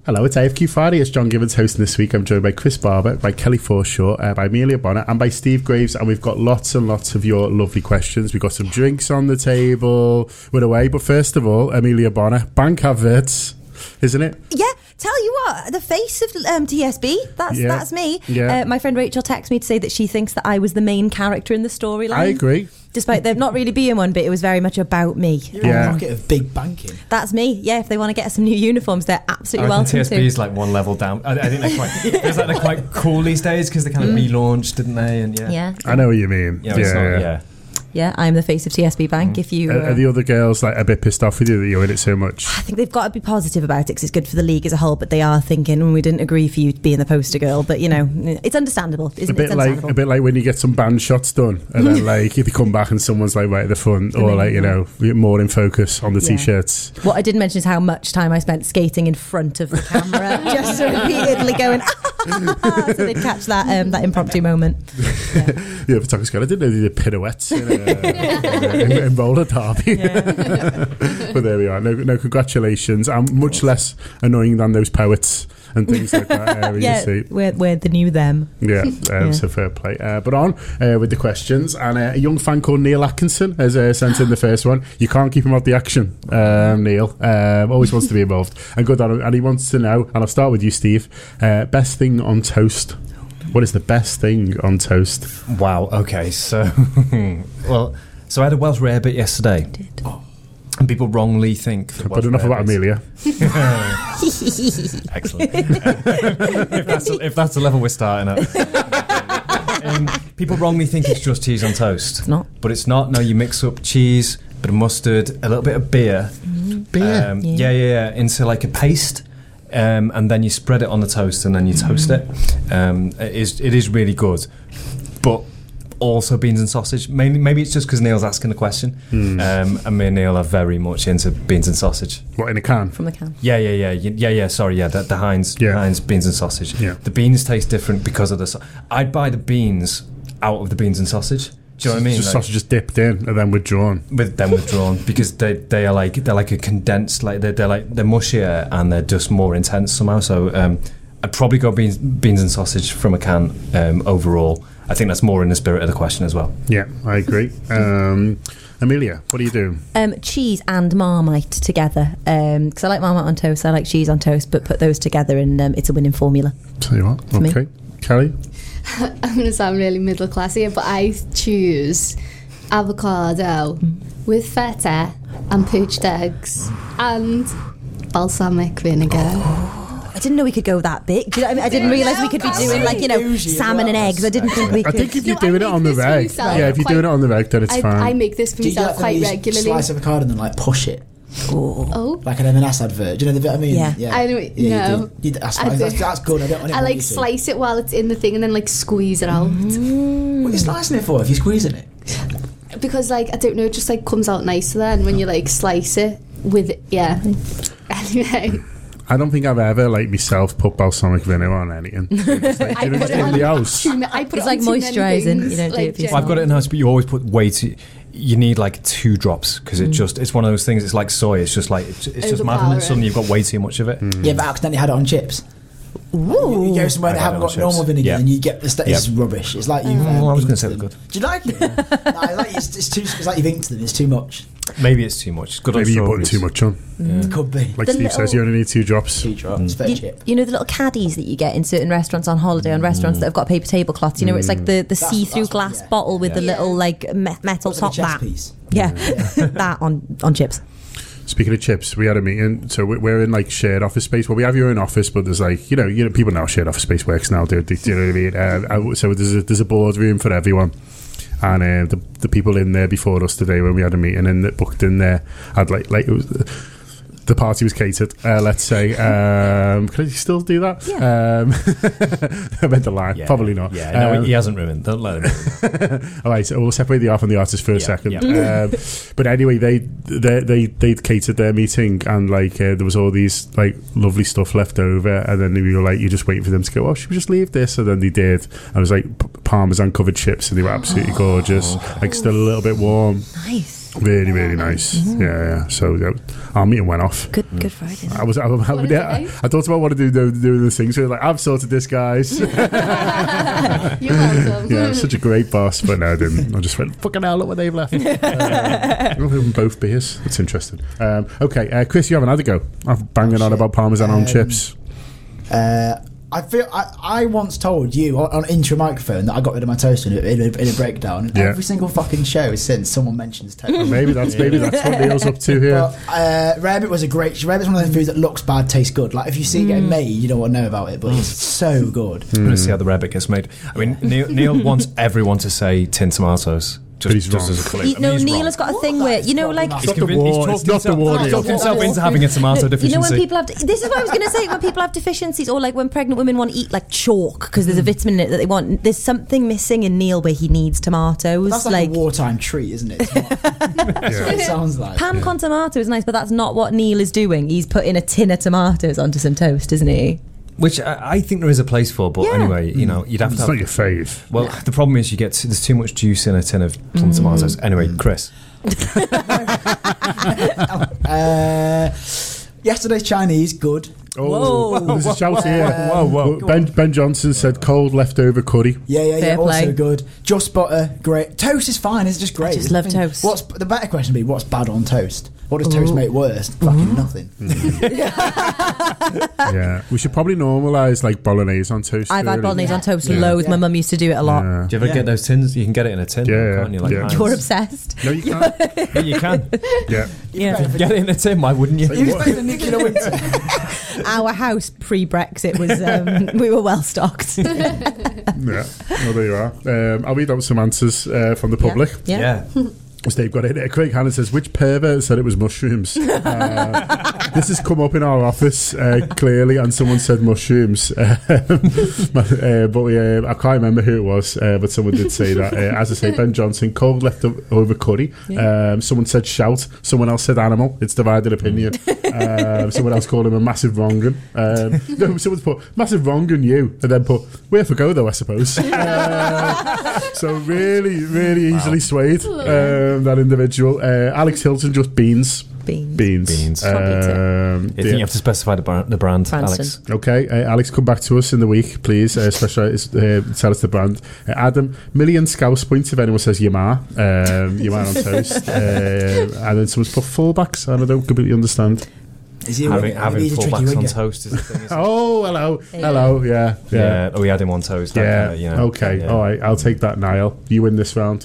Hello, it's AFQ Friday. It's John Givens hosting this week. I'm joined by Chris Barber, by Kelly Forshaw, by Amelia Bonner, and by Steve Graves. And we've got lots and lots of your lovely questions. We've got some drinks on the table. We're away. But first of all, Amelia Bonner, bank adverts, isn't it? Yeah. Tell you what, the face of TSB, that's me. Yeah. My friend Rachel texted me to say that she thinks that I was the main character in the storyline. I agree. Despite there not really being one, but it was very much about me. You're in the pocket of big banking. That's me. Yeah, if they want to get us some new uniforms, they're absolutely welcome TSB to. is like one level down. I think they're quite cool these days because they kind of relaunched, didn't they? And yeah. I know what you mean. Yeah, I'm the face of TSB Bank. If you are the other girls like a bit pissed off with you that you're in it so much? I think they've got to be positive about it because it's good for the league as a whole. But they are thinking, we didn't agree for you to be in the poster girl. But it's understandable. Isn't it? A bit like when you get some band shots done, and then like if you come back and someone's like right at the front, or like more in focus on the t-shirts. What I didn't mention is how much time I spent skating in front of the camera, just repeatedly going, so they'd catch that impromptu moment. Yeah, photographer's girl. I didn't know they did pirouettes in roller derby. But there we are. No, congratulations. I'm much less annoying than those poets and things like that. We're the new them. So fair play. But on with the questions. And a young fan called Neil Atkinson has sent in the first one. You can't keep him off the action, Neil. Always wants to be involved. And good on him. And he wants to know, and I'll start with you, Steve, best thing on toast. What is the best thing on toast? Wow, okay, so so I had a Welsh rarebit yesterday. And people wrongly think that but enough about Amelia. Excellent. If that's the level we're starting at. People wrongly think it's just cheese on toast. It's not. But it's not. No, you mix up cheese, a bit of mustard, a little bit of beer. Beer? Into like a paste. And then you spread it on the toast and then you toast it. It is really good. But also beans and sausage. Maybe it's just because Neil's asking the question. And me and Neil are very much into beans and sausage. What, in a can? From the can. Yeah. Sorry, the Heinz beans and sausage. Yeah. The beans taste different because of the. I'd buy the beans out of the beans and sausage. Do you know what I mean? Just sausage just dipped in and then withdrawn. Because they're like a condensed, like they're mushier and they're just more intense somehow. So I'd probably go beans and sausage from a can overall. I think that's more in the spirit of the question as well. Yeah, I agree. Amelia, what do you do? Cheese and Marmite together. Because I like Marmite on toast, I like cheese on toast, but put those together and it's a winning formula. Tell you what, okay. Kelly? I'm going to sound really middle class here, but I choose avocado with feta and poached eggs and balsamic vinegar. I didn't know we could go that big. Do you know what I mean? I didn't realise we could be doing salmon and eggs. I didn't think we could. I think if you're doing it on the reg, if you're doing it on the reg, then it's fine. I make this for myself quite regularly. Slice avocado and then push it. Oh, like an M&S advert. Do you know the bit I mean? Yeah. I don't know. That's good. I slice it while it's in the thing and then squeeze it out. What are you slicing it for if you're squeezing it? Because I don't know, it just comes out nicer then when you slice it with it. Yeah. Anyway. I don't think I've ever myself put balsamic vinegar on anything. It's I put it in the house. It's like moisturising. You don't do it for yourself. I've got it in the house, but you always put way too. You need 2 drops because it's one of those things. It's like soy. It's just it's just mad, and then suddenly you've got way too much of it. Yeah, but I accidentally had it on chips. Ooh. You go somewhere that haven't got normal vinegar and you get the it's rubbish. It's like you've I was going to say it was good. Do you like it? No, it's too. It's like you've inked them. It's too much. Maybe it's too much. It's good. Maybe you're putting too much on. It could be. Like Steve says, you only need 2 drops. 2 drops. You know the little caddies that you get in certain restaurants on holiday, on restaurants that have got paper tablecloths. You know, it's like the see-through glass bottle with the little metal top. That piece. That on chips. Speaking of chips, we had a meeting. So we're in shared office space. Well, we have your own office, but there's people know how shared office space works now. Do you know what I mean? So there's a boardroom for everyone. And the people in there before us today when we had a meeting and booked in there had it was the party was catered, let's say. Can I still do that? Yeah. I meant to lie. Yeah. Probably not. Yeah, no, he hasn't ruined. Don't let him. All right, so we'll separate the art from the artist for a second. Yeah. But anyway, they catered their meeting, and there was all these lovely stuff left over, and then we were you're just waiting for them to go, oh, should we just leave this? And then they did. And it was Parmesan covered chips, and they were absolutely gorgeous. Still a little bit warm. Nice. Really, really nice. Yeah. So our meeting went off. Good Friday. I thought about what to do the things. So like, I've sorted this, guys. You're welcome. Yeah, such a great boss, but no, I didn't. I just went, fucking hell, look what they've left. I'll give them both beers. That's interesting. Okay, Chris, you have another go. I'm banging on about Parmesan on chips. I feel I once told you on intro microphone that I got rid of my toaster in a breakdown. And every single fucking show since someone mentions toast. Maybe that's what Neil's up to here. But rarebit was rarebit's one of those foods that looks bad, tastes good. Like if you see it getting made, you don't want to know about it, but it's so good. I'm going to see how the rarebit gets made. I mean, Neil wants everyone to say tin tomatoes. Just as a clip. Neil has got a thing where, like... It's not the war. It's not the war. He's talked himself into having a tomato deficiency. When people have... This is what I was going to say. When people have deficiencies, or like when pregnant women want to eat like chalk because there's a vitamin in it that they want, there's something missing in Neil where he needs tomatoes. That's like a wartime treat, isn't it? That's what it sounds like. Pan con tomato is nice, but that's not what Neil is doing. He's putting a tin of tomatoes onto some toast, isn't he? Which I think there is a place for, but anyway, you'd have to. It's not your fave. Well, the problem is there's too much juice in a tin of plum tomatoes. Anyway, Chris. Yesterday's Chinese, good. Oh, there's a shout here. Whoa. Ben Johnson said cold leftover curry. Yeah. Also good. Just butter, great. Toast is fine. It's just great. I just love toast. What's the better question? Would be what's bad on toast? What does toast make worse? Fucking nothing. Yeah, we should probably normalise like bolognese on toast. I've had bolognese on toast loads. My mum used to do it a lot. Yeah. Do you ever get those tins? You can get it in a tin, can't you? Like Heinz. You're obsessed. No, you can't. Yeah, you can. Yeah. Get it in a tin. Why wouldn't you? You expect the nuclear winter. Our house pre-Brexit was we were well stocked. Yeah. Well, there you are. I'll read out some answers from the public. Yeah. As they've got it. Craig Hannon says, which pervert said it was mushrooms? This has come up in our office clearly, and someone said mushrooms. But I can't remember who it was, but someone did say that. As I say, Ben Johnson, cold leftover curry. Someone said shout. Someone else said animal. It's divided opinion. Someone else called him a massive wrong'un. No, someone's put massive wrong'un you, and then put where for go though, I suppose. So really, really easily swayed. That individual. Alex Hilton, just beans. Beans. I think you have to specify the brand, Alex. Okay, Alex, come back to us in the week, please. Tell us the brand. Adam, million Scouse points if anyone says Yamar. Yamar on toast. And then someone's put fullbacks, and I don't completely understand. Having fullbacks on toast is the thing. Oh, hello. Yeah. We had him on toast. Okay. All right. I'll take that, Niall. You win this round.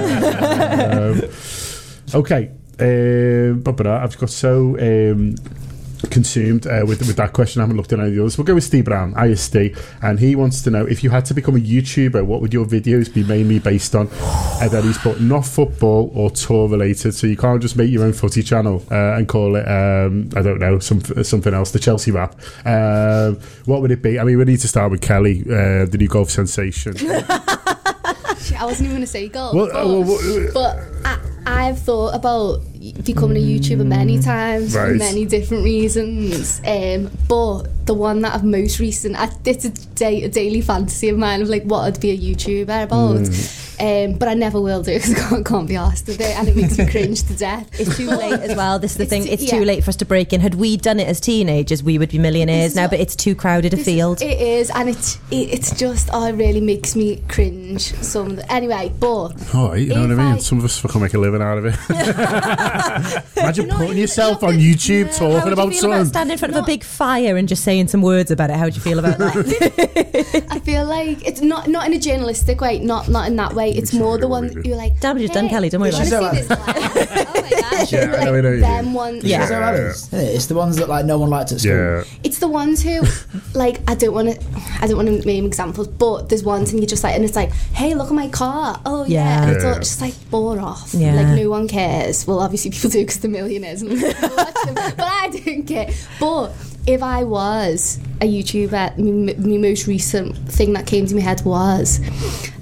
Okay. I've got so consumed with that question. I haven't looked at any of the others. We'll go with Steve Brown, ISD, and he wants to know if you had to become a YouTuber, what would your videos be mainly based on? And then he's put not football or tour related, so you can't just make your own footy channel and call it I don't know, something else, the Chelsea rap. What would it be? I mean, we need to start with Kelly, the new golf sensation. I wasn't even going to say golf, but I've thought about becoming a YouTuber many times for many different reasons. But the one that I've most recent, it's a daily fantasy of mine of like what I'd be a YouTuber about. But I never will do because I can't be asked with it, and it makes me cringe to death. It's too late as well. This is the thing. It's too late for us to break in. Had we done it as teenagers, we would be millionaires now. But it's too crowded a field. It is, and it's just it really makes me cringe. Anyway, but you know what I mean. Some of us fucking make a living out of it. Imagine putting yourself on YouTube talking about something. Standing in front of a big fire and just saying some words about it. How do you feel about that? I feel like it's not in a journalistic way, not in that way. It's more the one that you're like, damage is done, Kelly. Don't worry about it. Oh my gosh! Them ones. It's the ones that like no one liked at school. Yeah. It's the ones who like I don't want to name examples, but there's ones and you just like, and it's like, hey, look at my car. Oh yeah, and it's all just like bore off. Yeah. Like no one cares. Well, obviously people do because they're millionaires, and but I don't care. But if I was a YouTuber, my most recent thing that came to my head was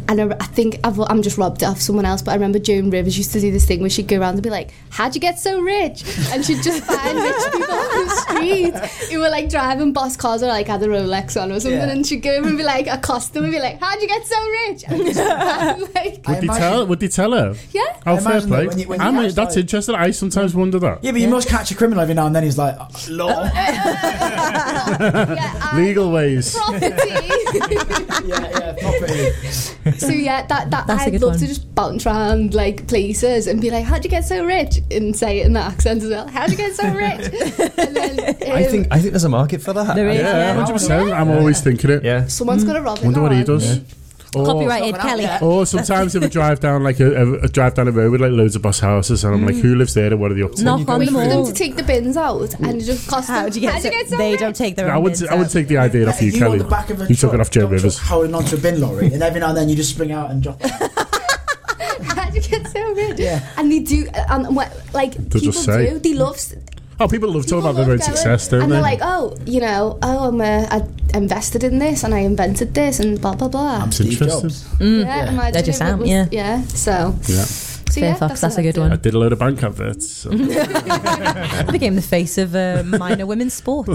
And I think I'm just robbed it off someone else, but I remember Joan Rivers used to do this thing where she'd go around and be like, how'd you get so rich? And she'd just find rich people on the street who were like driving boss cars or like had a Rolex on or something, and she'd go over and be like, accost them and be like, how'd you get so rich? And would they tell her? Yeah. Oh, fair play. That's interesting. I sometimes wonder that. Yeah, but you must catch a criminal every now and then. He's like, law. Legal ways. Property. Property. So I'd love to just bounce around like places and be like, how'd you get so rich? And say it in that accent as well. How'd you get so rich? And then, I think there's a market for that. There is, 100%. I'm always thinking it. Yeah. Someone's gonna rob it. Wonder what he does. Copyrighted Kelly. Or sometimes if I drive down like a drive down a road with like loads of boss houses, and I'm like, who lives there and what are they up to? Knock on Wait them for them all. to take the bins out and just cost them. How'd you get so they rich? don't take their I own would bins I would out. take the idea off you, You Kelly. on the back of a You took it truck, off Joe Rivers. Holding onto a bin lorry, and every now and then you just spring out and drop it. How'd you get so rich? Yeah. And they do, and like people just say. do. They love. Oh, people love talking about their own going, success, don't and they? they're like, I invested in this and I invented this and blah blah blah. It's interesting. Yeah, imagine They're just if it out, was- yeah. Yeah, so Fair Fox, that's a good one. I did a load of bank adverts. So. Became the face of minor women's sport.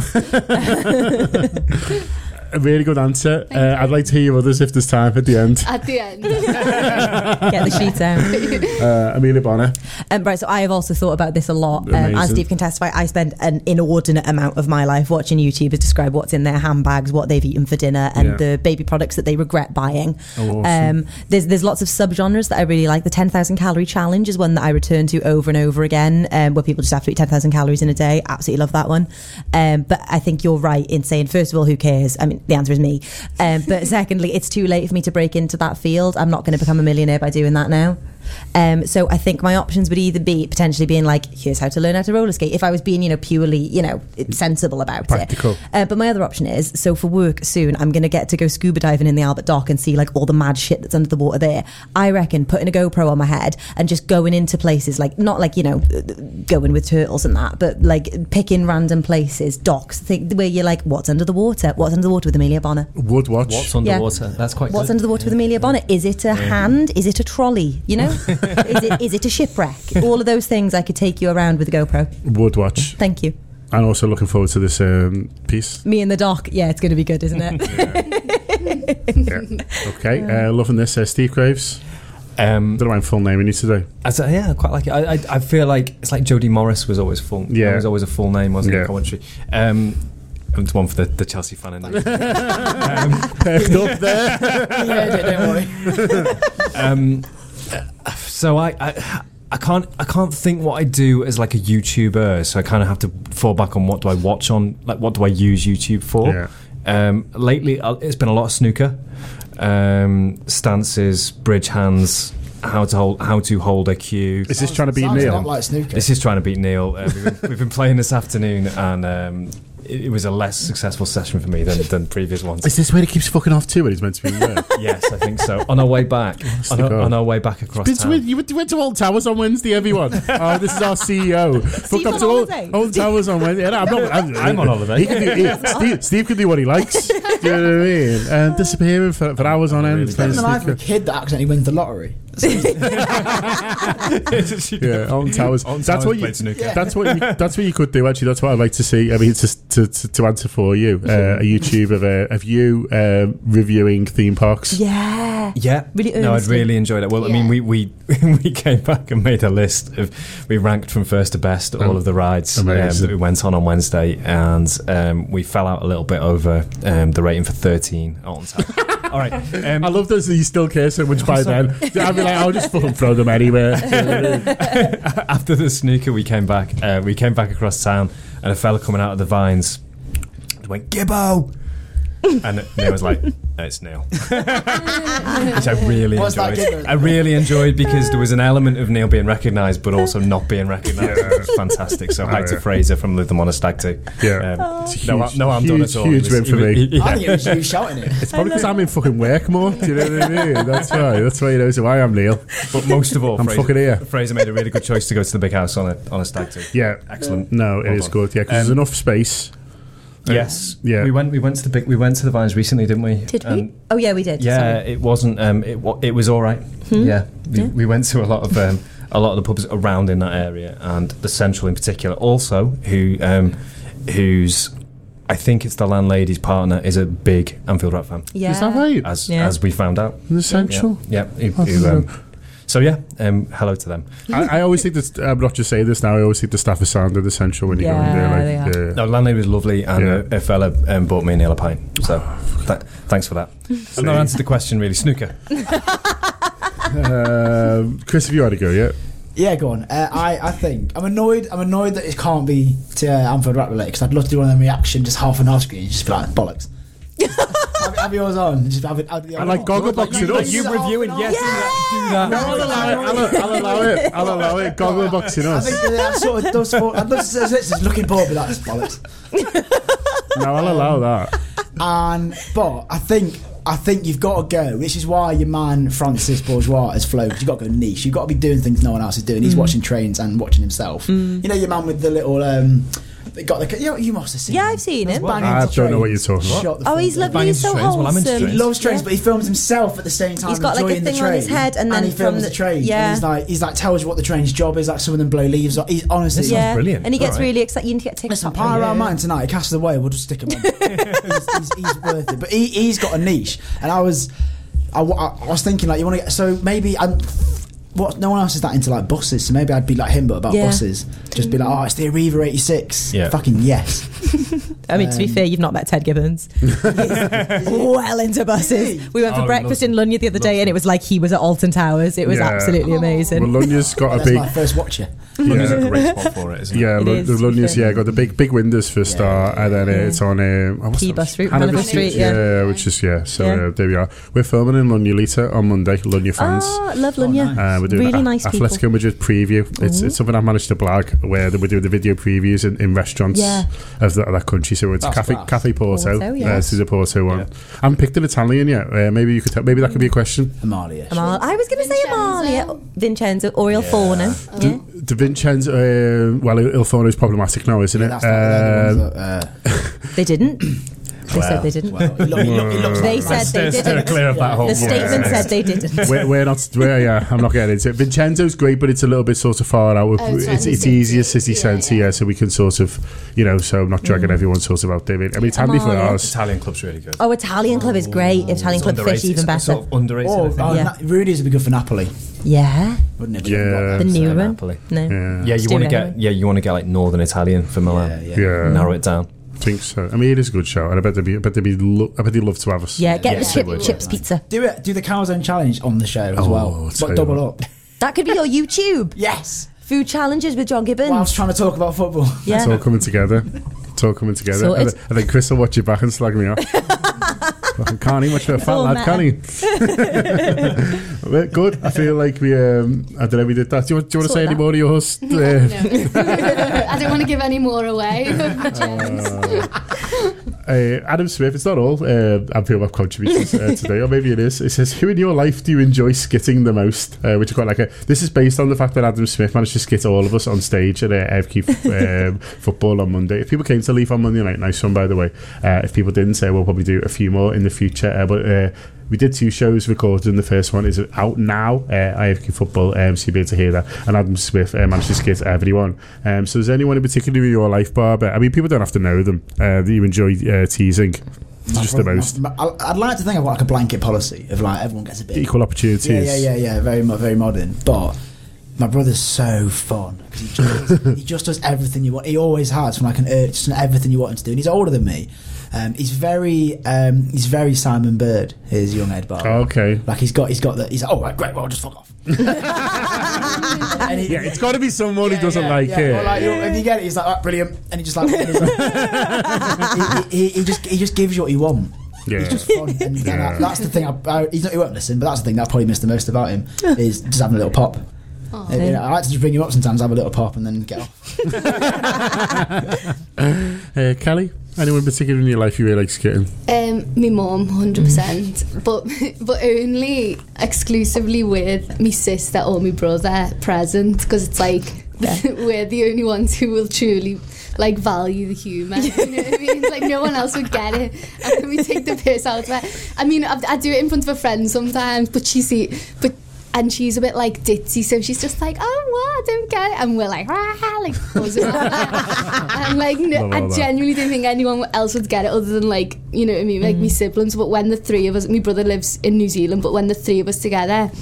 A really good answer. I'd like to hear your others if there's time at the end. At the end. Get the sheets out. Amelia Bonner. Right, so I have also thought about this a lot. As Amazing. Steve can testify, I spend an inordinate amount of my life watching YouTubers describe what's in their handbags, what they've eaten for dinner, and the baby products that they regret buying. Oh, awesome. There's lots of subgenres that I really like. The 10,000 calorie challenge is one that I return to over and over again, where people just have to eat 10,000 calories in a day. Absolutely love that one. But I think you're right in saying, first of all, who cares? I mean, the answer is me. But secondly, it's too late for me to break into that field. I'm not going to become a millionaire by doing that now. So I think my options would either be potentially being like, here's how to learn how to roller skate, if I was being, purely, sensible about Practical. it. But my other option is, so for work soon, I'm going to get to go scuba diving in the Albert Dock and see like all the mad shit that's under the water there. I reckon putting a GoPro on my head and just going into places like, not like, going with turtles and that, but like picking random places, docks, where you're like, what's under the water? What's under the water with Amelia Bonner? Would watch. What's underwater? Yeah. That's quite What's good. under the water with Amelia Bonner? Is it a hand? Is it a trolley? Is it a shipwreck? All of those things I could take you around with a GoPro. Would watch. Thank you. And also looking forward to this piece. Me in the dock. Yeah, it's going to be good, isn't it? Yeah. Okay. Loving this. Steve Graves. Don't know my full name we need today. I quite like it. I feel like it's like Jodie Morris was always full. Yeah. It was always a full name, wasn't Yeah. it? Commentary. It's one for the Chelsea fan in there. Perked up there. Don't worry. So I can't think what I do as like a YouTuber. So I kind of have to fall back on what do I watch on, like what do I use YouTube for. Yeah. Lately, it's been a lot of snooker, stances, bridge hands, how to hold a cue. Is this trying to beat Sounds Neil? not like snooker. This is trying to beat Neil. We've been playing this afternoon, and it was a less successful session for me than previous ones. Is this where he keeps fucking off too when he's meant to be there? Yes, I think so. On our way back, on our way back across town. You went to Old Towers on Wednesday, everyone. Oh, this is our CEO. Fuck on up to holiday? Old Towers on Wednesday. Yeah, I'm on holiday. He can do, Steve can do what he likes. Do you know what I mean? And disappearing for hours on end. Really playing Isn't the life of a snooker. kid that accidentally wins the lottery? Yeah, Old Towers. On That's Towers what you. played snooker. That's what you could do. Actually, that's what I'd like to see. I mean, to answer for you, a YouTube of you reviewing theme parks. Yeah. Yeah, Really no, I'd earnestly. really enjoyed it. Well, I mean, we we came back and made a list of, we ranked from first to best all of the rides that we went on Wednesday, and we fell out a little bit over the rating for 13 on time. All right, I love those that you still care so much by then. I'd be like, I'll just fucking throw them anywhere. After the snooker, we came back across town, and a fella coming out of the vines went, Gibbo! And Neil was like, it's Neil. Which I really What's that enjoyed. giggle? I really enjoyed because there was an element of Neil being recognised but also not being recognised. It was fantastic. So hi to Fraser from Live Them on a Stag Do. Yeah. It's no harm done at all. Huge win for me. I think it was you shouting it. It's probably because I'm in fucking work more. Do you know what I mean? That's why. That's why he knows who I am, Neil. But most of all, I'm fucking here. Fraser made a really good choice to go to the big house on a stag do. Yeah. Excellent. No, it Well is done. good. Yeah, because there's enough space. Yes. Yeah. We went to the Vines recently, didn't we? Did we? Oh yeah, we did. Yeah, Sorry. it wasn't. It was all right. Yeah, we went to a lot of the pubs around in that area, and the Central in particular. Also, who's I think it's the landlady's partner is a big Anfield Rap fan. Yeah. Is that right? As we found out. The Central. Yeah. Hello to them. I always think that, I'm not just saying this now, I always think the staff are sound at the Central when you go in there. they are. No, landlady was lovely, and a fella bought me a Neil a pint. So thanks for that. I've not answered the question really. Snooker. Chris, have you had a go yet? Yeah, go on. I think I'm annoyed that it can't be to Anfield Rap related, because I'd love to do one of them reaction, just half an hour screen, just be like bollocks. have yours on. Just have it. I like Gogglebox in us. You reviewing? Yes. Do that. I'll allow it. Gogglebox in us. I think that sort of does. I'd love to say just looking bored, be like, that's bollocks. No, I'll allow that. But I think you've got to go, which is why your man Francis Bourgeois has flowed, because you've got to go niche. You've got to be doing things no one else is doing. He's watching trains and watching himself. You know your man with the little they got the, you must have seen Yeah, him. I've seen him. I don't know what you're talking about. Oh, he's lovely. He's so wholesome. He loves trains, but he films himself at the same time. He's got like a thing on his head, and then he films the train. Yeah, and he's like tells you what the train's job is. Like some of them blow leaves. He's honestly, sounds brilliant. And he gets really excited. You need to get tickets. Listen, power around mine tonight. Cast Away. We'll just stick him on. he's worth it. But he's got a niche, and I was thinking like you want to get. So maybe no one else is that into like buses, so maybe I'd be like him but about buses. Just be like, oh, it's the Arriva 86. Yeah. Fucking yes. I mean, to be fair, you've not met Ted Gibbons. He's well into buses. We went for breakfast in Lunya the other day, and it was like he was at Alton Towers. It was absolutely amazing. Well, Lunya's got That's my first watcher. Lunya's a great spot for it, isn't it? Yeah, the Lunya's got the big windows for a start, and then it's on Key Bus Route, Hanover Street. Yeah, which is so there we are. We're filming in Lunya Lita on Monday. Lunya fans. Oh, love Lunya. We're doing really nice people. Atletico Madrid preview. It's something I've managed to blag, where we're doing the video previews in restaurants of that country. So it's Cafe Porto. This is a Porto one. I haven't picked an Italian yet. Maybe you could tell. Maybe that could be a question. Amalia. I was going to say Amalia, Vincenzo, or Il Forno. De Vincenzo. Il Forno is problematic now, isn't it? They didn't. They said they didn't. They said they didn't. Clear up that whole the statement said they didn't. We're not. I'm not getting into it. Vincenzo's great, but it's a little bit sort of far out. It's easier city centre, so we can sort of, so I'm not dragging everyone sort of out there. I mean, it's handy for ours. Italian club's really good. Oh, Italian club is great. Italian club fish even better. Sort of underrated. Rudy's would be good for Napoli. Yeah. Wouldn't it? Yeah. The new one. Napoli. No. Yeah, you want to get like Northern Italian for Milan. Yeah. Narrow it down. I think so. I mean, it is a good show, and I bet they'd love to have us. Yeah, get the chips pizza. Do the Calzone challenge on the show as well. But double up. That could be your YouTube. Yes. Food challenges with John Gibbons. Whilst trying to talk about football. Yeah. It's all coming together. And then Chris will watch you back and slag me off. Can't eat much for a fat lad, can he? Good. I feel like we. I don't know. We did that. Do you want to say any more to your host? No. I don't want to give any more away. Adam Smith. It's not all Anfield Rap contributions today, or maybe it is. It says, "Who in your life do you enjoy skitting the most?" Which is quite like this is based on the fact that Adam Smith managed to skit all of us on stage at AFQ football on Monday. If people came to Leaf on Monday night, nice one by the way. If people didn't, we'll probably do a few more in the future. But we did 2 shows recorded, and the first one is out now, IFQ Football, so you'll be able to hear that. And Adam Smith managed to skit everyone. So is anyone in particular in your life, Barbara? I mean, people don't have to know them, that you enjoy teasing. Just the most. I'd like to think I've got like a blanket policy of like everyone gets a bit equal opportunities. Yeah. Very modern. But my brother's so fun because he just does everything you want. He always has from like an urge, just everything you want him to do. And he's older than me. He's very Simon Bird, his young Ed Bar. Okay. Like he's got that. He's like, oh right, great, well, just fuck off. It's got to be someone who doesn't like it. Well, like, and you get it. He's like, oh, brilliant, and he just like, he just gives you what you want. Yeah. He's just fun. And that's the thing. He won't listen, but that's the thing that I probably missed the most about him is just having a little pop. I like to just bring you up sometimes, have a little pop, and then get off. Kelly, anyone in particular in your life you really like skitting? My mum, 100%, but only exclusively with my sister or my brother present, because it's like we're the only ones who will truly like value the humour. You know what I mean? Like no one else would get it, and we take the piss out of it. I mean, I do it in front of a friend sometimes, and she's a bit like ditzy, so she's just like, oh, what? I don't get it. And we're like buzzing on it. And like, I genuinely don't think anyone else would get it other than like, you know what I mean, like me siblings. But when the three of us, my brother lives in New Zealand, but when the three of us together,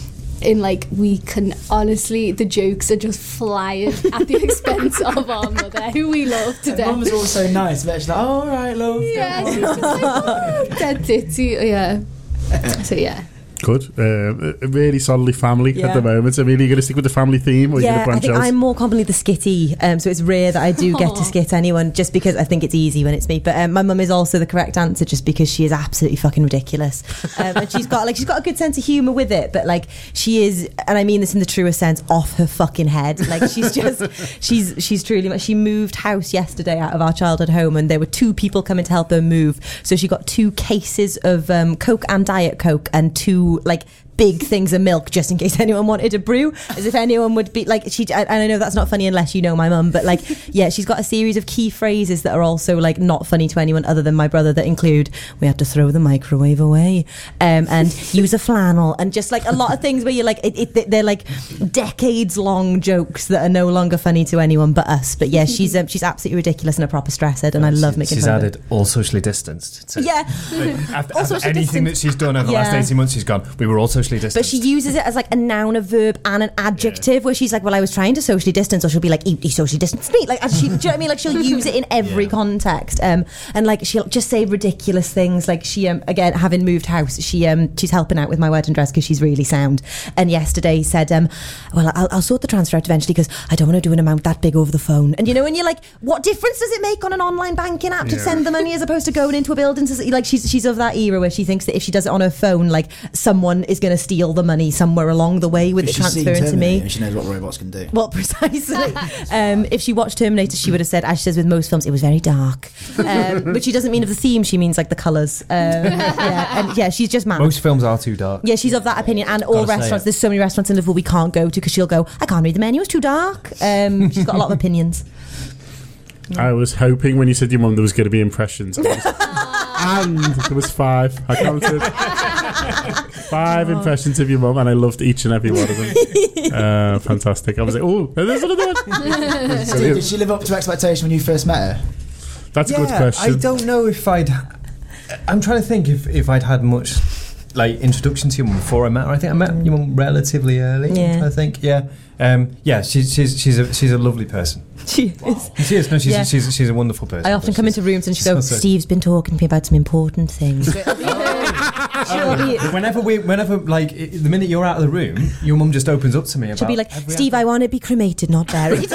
we can honestly, the jokes are just flying at the expense of our mother, who we love to death. Mum's also nice, but she's like, oh, all right, love. Yeah, she's just like, oh, dead ditty. Yeah. So yeah. Good. Really solidly family at the moment. So, really, you're going to stick with the family theme, or are you going to branch out? I think I'm more commonly the skitty, so it's rare that I do get to skit anyone, just because I think it's easy when it's me. But my mum is also the correct answer, just because she is absolutely fucking ridiculous, and she's got a good sense of humour with it. But like, she is, and I mean this in the truest sense, off her fucking head. Like, she's just, she's truly. She moved house yesterday out of our childhood home, and there were 2 people coming to help her move. So she got 2 cases of Coke and Diet Coke, and 2 like big things of milk, just in case anyone wanted a brew, as if anyone would be like, and I know that's not funny unless you know my mum, but like, yeah, she's got a series of key phrases that are also like not funny to anyone other than my brother, that include, we have to throw the microwave away, and use a flannel, and just like a lot of things where you're like, they're like decades long jokes that are no longer funny to anyone but us. But yeah, she's absolutely ridiculous and a proper stress head, and I love making fun of her. She's added all socially distanced. After anything that she's done over the last 18 months, she's gone, we were all socially distanced. But she uses it as like a noun, a verb, and an adjective, where she's like, well, I was trying to socially distance, or she'll be like, you socially distanced me. Like, do you know what I mean? Like, she'll use it in every context, and like, she'll just say ridiculous things. Like, she again, having moved house, she's helping out with my wedding dress because she's really sound, and yesterday said, well, I'll sort the transfer out eventually because I don't want to do an amount that big over the phone. And you know, and you're like, what difference does it make on an online banking app to send the money as opposed to going into a building? Like, she's of that era where she thinks that if she does it on her phone, like, someone is going to steal the money somewhere along the way with it transferring to me. And she knows what robots can do. Well, precisely. If she watched Terminator, she would have said, as she says with most films, it was very dark. But she doesn't mean of the theme, she means like the colours. She's just mad. Most films are too dark. Yeah, she's of that opinion. And all restaurants, there's so many restaurants in Liverpool we can't go to because she'll go, I can't read the menu, it's too dark. She's got a lot of opinions. I was hoping when you said your mum there was going to be impressions. And there was 5. I counted 5 impressions of your mum, and I loved each and every one of them. Fantastic. I was like, oh, there's another one. Steve, did she live up to expectation when you first met her? That's a good question. I don't know if I'm trying to think if I'd had much like introduction to your mum before I met her. I think I met your mum relatively early. Yeah. I think. She's a lovely person. She is. She is. No, she's a wonderful person. I often come into rooms and she goes, Steve's been talking to me about some important things. Whenever like the minute you're out of the room, your mum just opens up to me about. She'll be like, Steve, I want to be cremated, not buried.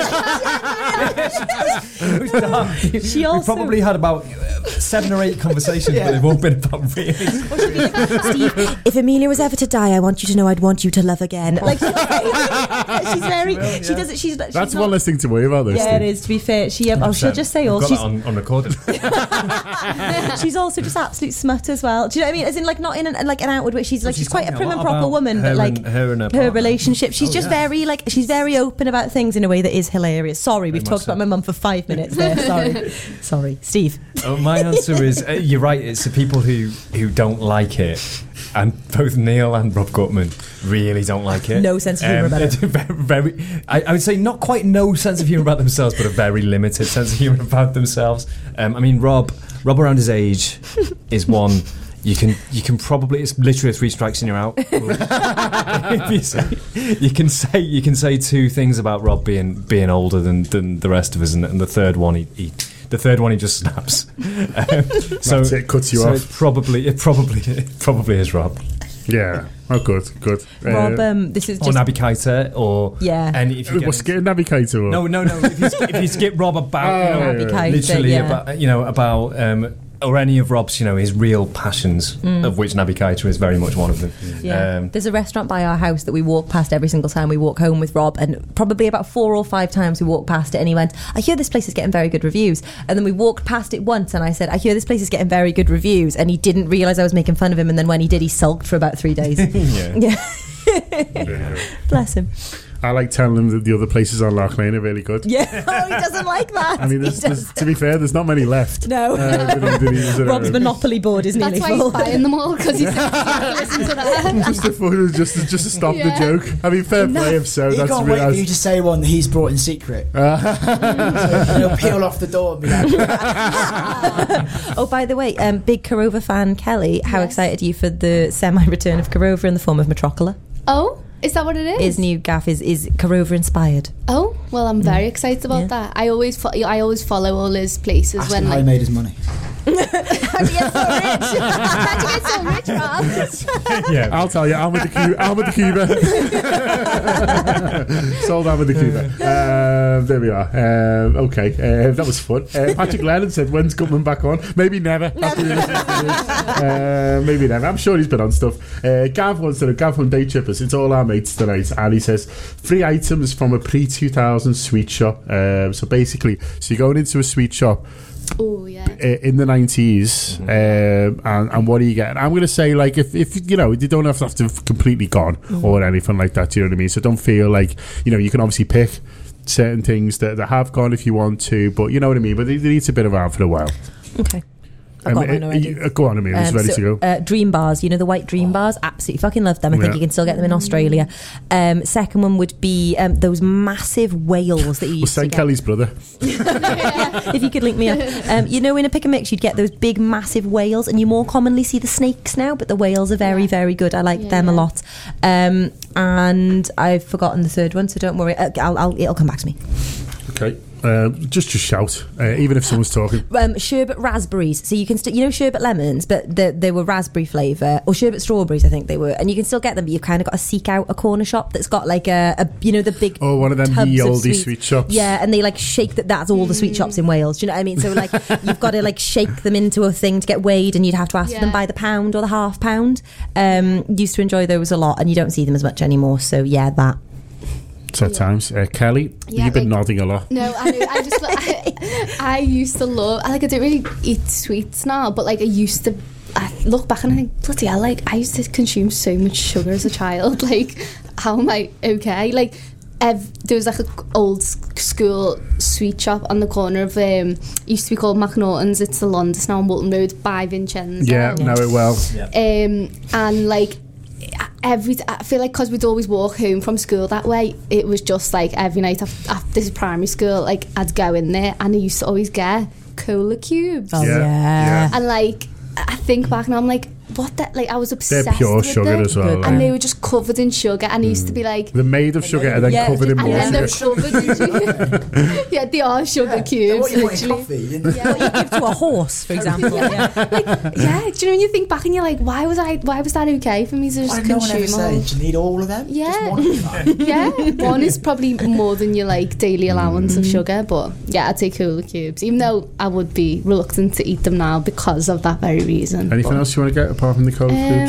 She also, we probably had about 7 or 8 conversations, but they've all been about really. Steve, if Amelia was ever to die, I want you to know I'd want you to love again. Like, she's very. Brilliant, she does it. She's that's one less thing to worry about. This yeah, it is. To be fair, she'll just say all. She's on recording. She's also just absolute smut as well. Do you know what I mean? As in, like, not in an outward way. She's like, she's quite a prim and proper woman, but like her relationship, she's just very like, she's very open about things in a way that is hilarious. Sorry, we've talked about my mum for 5 minutes there. Sorry, Steve. My answer is you're right. It's the people who don't like it, and both Neil and Rob Gutman really don't like it. No sense of humour about it. Very, I would say not quite no sense of humour about themselves, but a very limited sense of humour about themselves. I mean, Rob around his age is one. You can probably, it's literally 3 strikes and you're out. you can say 2 things about Rob being older than the rest of us, and the third one he just snaps. So it cuts you off. It probably is Rob. Yeah. Oh, good. Rob, this is just... Or Naby Keita, or... Yeah. And if you we're skipping Naby Keita, or... No. If you skip Rob about... Naby Keita, literally, about or any of Rob's, his real passions, of which Naby Keita is very much one of them. Yeah. There's a restaurant by our house that we walk past every single time we walk home with Rob, and probably about 4 or 5 times we walked past it and he went, I hear this place is getting very good reviews. And then we walked past it once and I said, I hear this place is getting very good reviews, and he didn't realise I was making fun of him, and then when he did, he sulked for about 3 days. Yeah. Bless him. I like telling them that the other places on Loch Lane are really good. Yeah. Oh, he doesn't like that. I mean, to be fair, there's not many left. No. Rob's Monopoly board is nearly full. That's why he's buying them all, because he's listen to that. just to stop the joke. I mean, fair play if so. He can't wait for you to say one that he's brought in secret. So he'll peel off the door and be like... Oh, by the way, big Corova fan Kelly, how excited are you for the semi-return of Corova in the form of Metrocola? Oh, is that what it is? His new gaff is Corova inspired. Oh, well, I'm very excited about that. I always follow all his places. Ask when him how he made his money. How do you get so rich? How'd you get so rich, Rob? Yeah, I'll tell you. I'm with the Cuba. Sold out with the Cuba. There we are. Okay, that was fun. Patrick Lennon said, "When's Gutman back on?" Maybe never. Maybe never. I'm sure he's been on stuff. Gav from Day Trippers. It's all our mates tonight, and he says 3 items from a pre-2000 sweet shop. So basically, you're going into a sweet shop. Oh yeah. In the 90s, and what do you get? I'm going to say, like, if you know, you don't have to completely gone or anything like that. Do you know what I mean? So don't feel like, you know, you can obviously pick certain things that have gone if you want to, but you know what I mean. But it needs a bit of around for a while. Okay. I've got mine already. Go on, Amelia. It's ready to go. Dream bars, you know, the white dream bars. Absolutely fucking love them. I think you can still get them in Australia. Second one would be those massive whales that you used to get. Kelly's brother. If you could link me up. You know, in a pick and mix, you'd get those big, massive whales, and you more commonly see the snakes now, but the whales are very, very good. I like them a lot. And I've forgotten the third one, so don't worry. It'll come back to me. Okay. Just shout, even if someone's talking. Sherbet raspberries. So you can still, you know, sherbet lemons, but they were raspberry flavour, or sherbet strawberries, I think they were. And you can still get them, but you've kind of got to seek out a corner shop that's got like a you know, the big. Oh, one of them ye olde sweet shops. Yeah, and they like shake that. That's all the sweet shops in Wales. Do you know what I mean? So like you've got to like shake them into a thing to get weighed, and you'd have to ask them by the pound or the half pound. Used to enjoy those a lot, and you don't see them as much anymore. So yeah, that. Times. Kelly, you've been nodding a lot. No, I used to love, I don't really eat sweets now, but like I look back and I think, bloody hell, like I used to consume so much sugar as a child. Like, how am I okay? Like, there was like an old school sweet shop on the corner of used to be called McNaughton's. It's the Londis now on Walton Road by Vincenzo. Yeah, know it well. And like I feel like because we'd always walk home from school that way, it was just like every night after this is primary school, like I'd go in there and I used to always get cola cubes. Oh yeah. And like I think back and I'm like, what that, like I was obsessed. They're pure with sugar them. as well, and they were just covered in sugar, and it used to be like they're made of sugar and then covered in more and sugar. Yeah, they are sugar cubes. What you want in coffee? What you give to a horse, for example. Do you know when you think back and you're like, why was that okay for me to just consume? No one ever said, do you need all of them? Yeah. Just one. Yeah, one is probably more than your like daily allowance of sugar, but yeah, I'd take cola cubes, even though I would be reluctant to eat them now because of that very reason. Anything else you want to get apart from the cola cubes?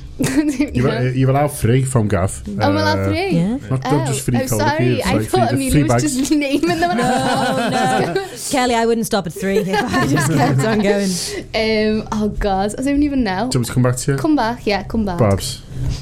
You're allowed 3 from Gav. I'm allowed 3? Yeah. Not just 3 cola sorry. cubes. I thought Amelia was just naming them. No. Kelly, I wouldn't stop at 3 if I just kept on going. Oh God, I don't even know. Do you want me to come back to you? Come back. Babs.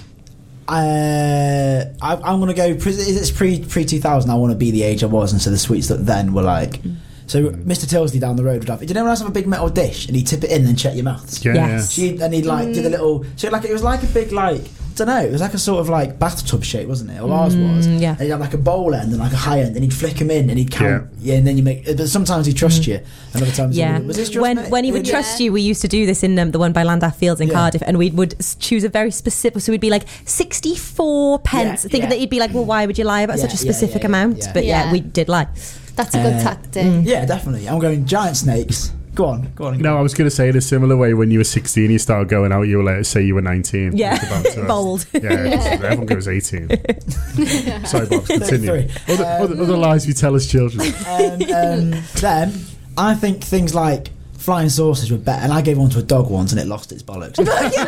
I'm going to go, it's pre-2000, I want to be the age I was, and so the sweets that then were like... So Mr. Tilsley down the road would have... Did anyone else have a big metal dish and he'd tip it in and then check your mouths? Yeah. Yes. And he'd like do the little... So like it was like a big like... I don't know, it was like a sort of like bathtub shape, wasn't it? Or ours was. Yeah. And he'd have like a bowl end and like a high end, and he'd flick them in and he'd count. Yeah, and then you make... But sometimes he'd trust you, and other times he wouldn't. Was this just when he would trust you, we used to do this in the one by Llandaff Fields in Cardiff, and we would choose a very specific... So we'd be like 64 pence, thinking that he'd be like, well, why would you lie about such a specific amount? But we did lie. That's a good tactic. Yeah, definitely. I'm going giant snakes. Go on. No, I was going to say in a similar way, when you were 16, you started going out, you were like, say you were 19. Yeah, bold. Yeah, everyone goes 18. Sorry, Bob, continue. Other lies we tell as children. Then, I think things like flying saucers were better, and I gave one to a dog once and it lost its bollocks.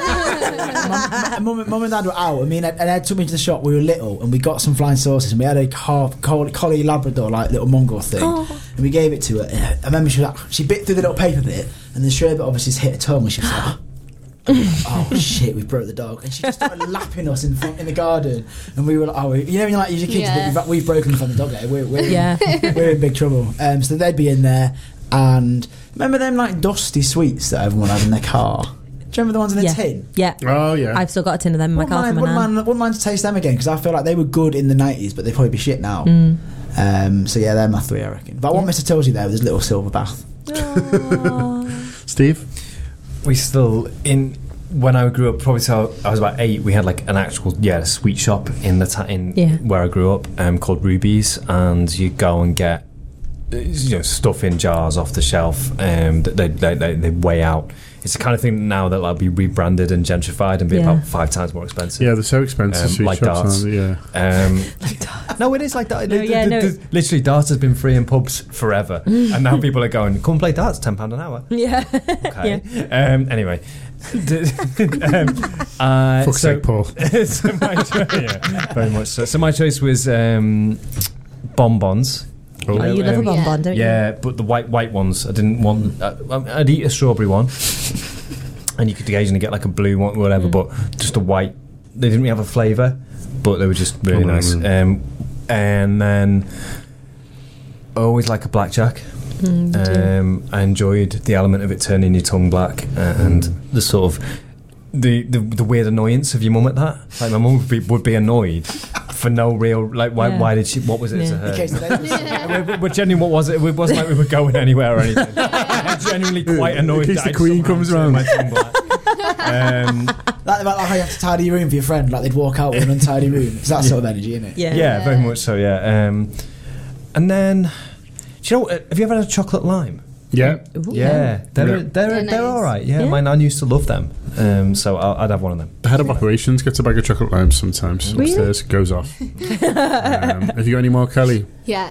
Mum and Dad were out, and Ed took me to the shop. We were little, and we got some flying saucers, and we had a collie Labrador, like little mongrel thing, and we gave it to her. I remember she bit through the little paper bit, and the sherbet obviously hit her tongue, and she was like, And we were like, oh shit, we broke the dog. And she just started lapping us in the garden. And we were like, oh, you know, when you're like, your kids, we've broken the front of the dog there. We're in big trouble. So they'd be in there. And remember them like dusty sweets that everyone had in their car? Do you remember the ones in the tin? Yeah. Oh, yeah. I've still got a tin of them in my car from my nan. Wouldn't mind to taste them again, because I feel like they were good in the 90s, but they'd probably be shit now. So yeah, they're my 3, I reckon. But I want Mr. Tilsey there with his little silver bath. Steve? We still, when I grew up, probably till I was about 8, we had like an actual sweet shop in where I grew up called Ruby's, and you go and get stuff in jars off the shelf that they weigh out. It's the kind of thing now that will be rebranded and gentrified and be about 5 times more expensive. Yeah, they're so expensive. Sweet like shops, darts. Like darts. No, it is like that. Literally, darts has been free in pubs forever, and now people are going, come play darts, £10 an hour. Yeah. Okay. Yeah. Anyway. Fuck's sake, Paul. So very much so. So my choice was bonbons. Oh, you love a bonbon, don't you? Yeah, but the white ones. I didn't want. I'd eat a strawberry one, and you could occasionally get like a blue one, whatever. But just a white. They didn't really have a flavour, but they were just really nice. And then I always like a blackjack. I enjoyed the element of it turning your tongue black and the sort of the weird annoyance of your mum at that. Like my mum would be annoyed for no real, like why did she, what was it to her? But genuinely, what was it? It wasn't like we were going anywhere or anything. Genuinely quite annoyed in case the Queen comes around. My tongue black. Like how you have to tidy your room for your friend, like they'd walk out with an untidy room. It's that sort of energy, isn't it? Yeah, very much so. Yeah, and then, do you know? Have you ever had a chocolate lime? Yeah. Ooh, yeah, they're nice. all right. Yeah, my nan used to love them. So I'd have one of them. The head of operations gets a bag of chocolate limes sometimes. Really? Upstairs, goes off. Have you got any more, Kelly? Yeah.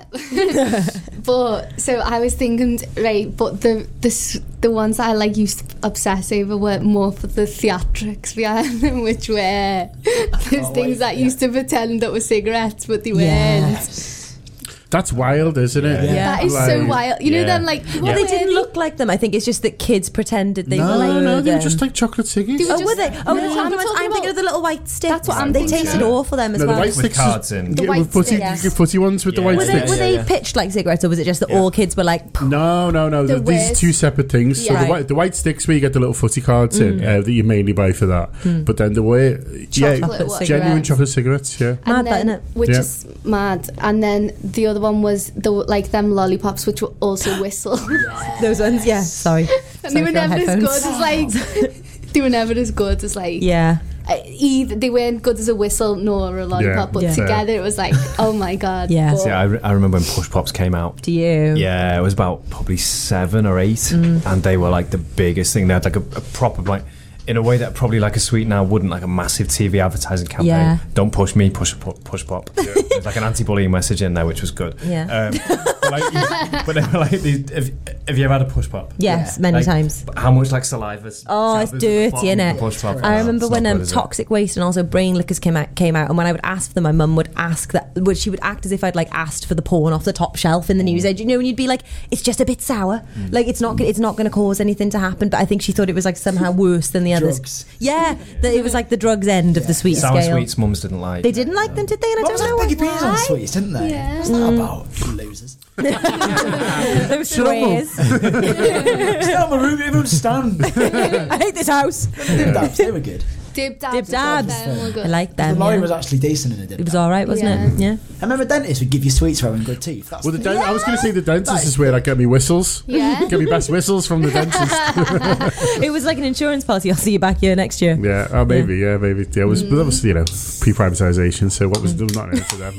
But so I was thinking, right, but the ones that I like used to obsess over were more for the theatrics behind them, which were those things that used to pretend that were cigarettes, but they weren't. That's wild, isn't it? Yeah. That is so wild. You know them like... Well, they didn't look like them. I think it's just that kids pretended they were like them. No, they were just like chocolate ciggies. Were they? Oh, the chocolate ones. I'm thinking of the little white sticks. That's what I'm They tasted awful, them as well. The white sticks with cards in. The white sticks. You get footy ones with the white sticks. Were they pitched like cigarettes, or was it just that all kids were like... No. These are two separate things. So the white sticks where you get the little footy cards in that you mainly buy for that. But then the way... genuine chocolate cigarettes, yeah. Mad, that, innit? Which is mad. And then the other one was like them lollipops, which were also whistle. Those ones, yeah. Sorry. And they were never as good as like... They were never as good as like... Yeah. Either they weren't good as a whistle nor a lollipop, but together it was like, oh my god. Yeah. See, I remember when Push Pops came out. Do you? Yeah, it was about probably 7 or 8, and they were like the biggest thing. They had like a proper, like, in a way that probably like a Sweet Now wouldn't, like a massive TV advertising campaign. Yeah. Don't push me, push Pop. Yeah. There's like an anti-bullying message in there, which was good. Yeah. But they were like, have you ever had a Push Pop? Yes, many times. How much like saliva? Oh, it's dirty, innit? I remember when Toxic Waste and also Brain Lickers came out, and when I would ask for them, my mum would ask that. She would act as if I'd like asked for the porn off the top shelf in the news edge, you know, and you'd be like, it's just a bit sour, like it's not going to cause anything to happen. But I think she thought it was like somehow worse than the others. Drugs. Yeah, that it was like the drugs end of the sweet sour scale. Sweets mums didn't like. They didn't like them, did they? And I don't know Peggy P's on sweets, didn't they? Yeah. What's that about? Losers. They were swears. Stand on my room, everyone stand. I hate this house. They were good. Dib Dabs. I like them. The lorry was actually decent in a dip. It was alright, wasn't it? Yeah. I remember dentists would give you sweets for having good teeth. I was going to say the dentist is where I get me whistles. Yeah. Get me best whistles from the dentist. It was like an insurance policy. I'll see you back here next year. Yeah, maybe. Yeah, it was, but that was, pre-privatisation. So there was not into them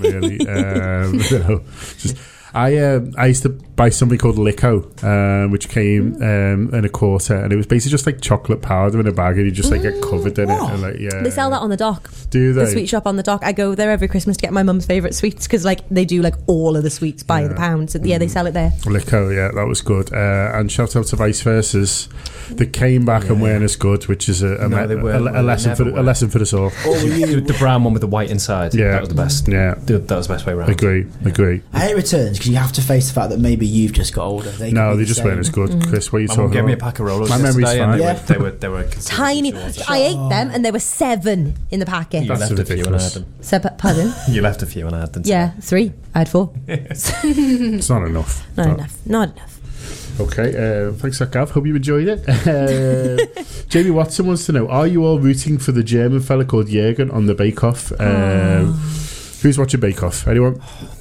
really. Just. I used to buy something called Lico, which came in a quarter, and it was basically just like chocolate powder in a bag, and you just like get covered in it. And, they sell that on the dock. Do they? The sweet shop on the dock. I go there every Christmas to get my mum's favourite sweets because like they do like all of the sweets by the pound. So they sell it there. Lico, yeah, that was good. And shout out to Vice Versa's. They came back and weren't as good, which is a lesson for us all. The brown one with the white inside. Yeah, that was the best. Yeah, that was the best way around. Agree. I hate returns because because you have to face the fact that maybe you've just got older. They just weren't as good. Chris, what are you talking about? Gave me a pack of Rolos. My memory's fine. They were tiny. I ate them and there were 7 in the packet. You left a few and I had them. Pardon? You left a few and I had them. Yeah, 3. I had 4. It's not enough. Not enough. Okay, thanks, Gav. Hope you enjoyed it. Jamie Watson wants to know: are you all rooting for the German fella called Jürgen on the Bake Off? Who's watching Bake Off? Anyone?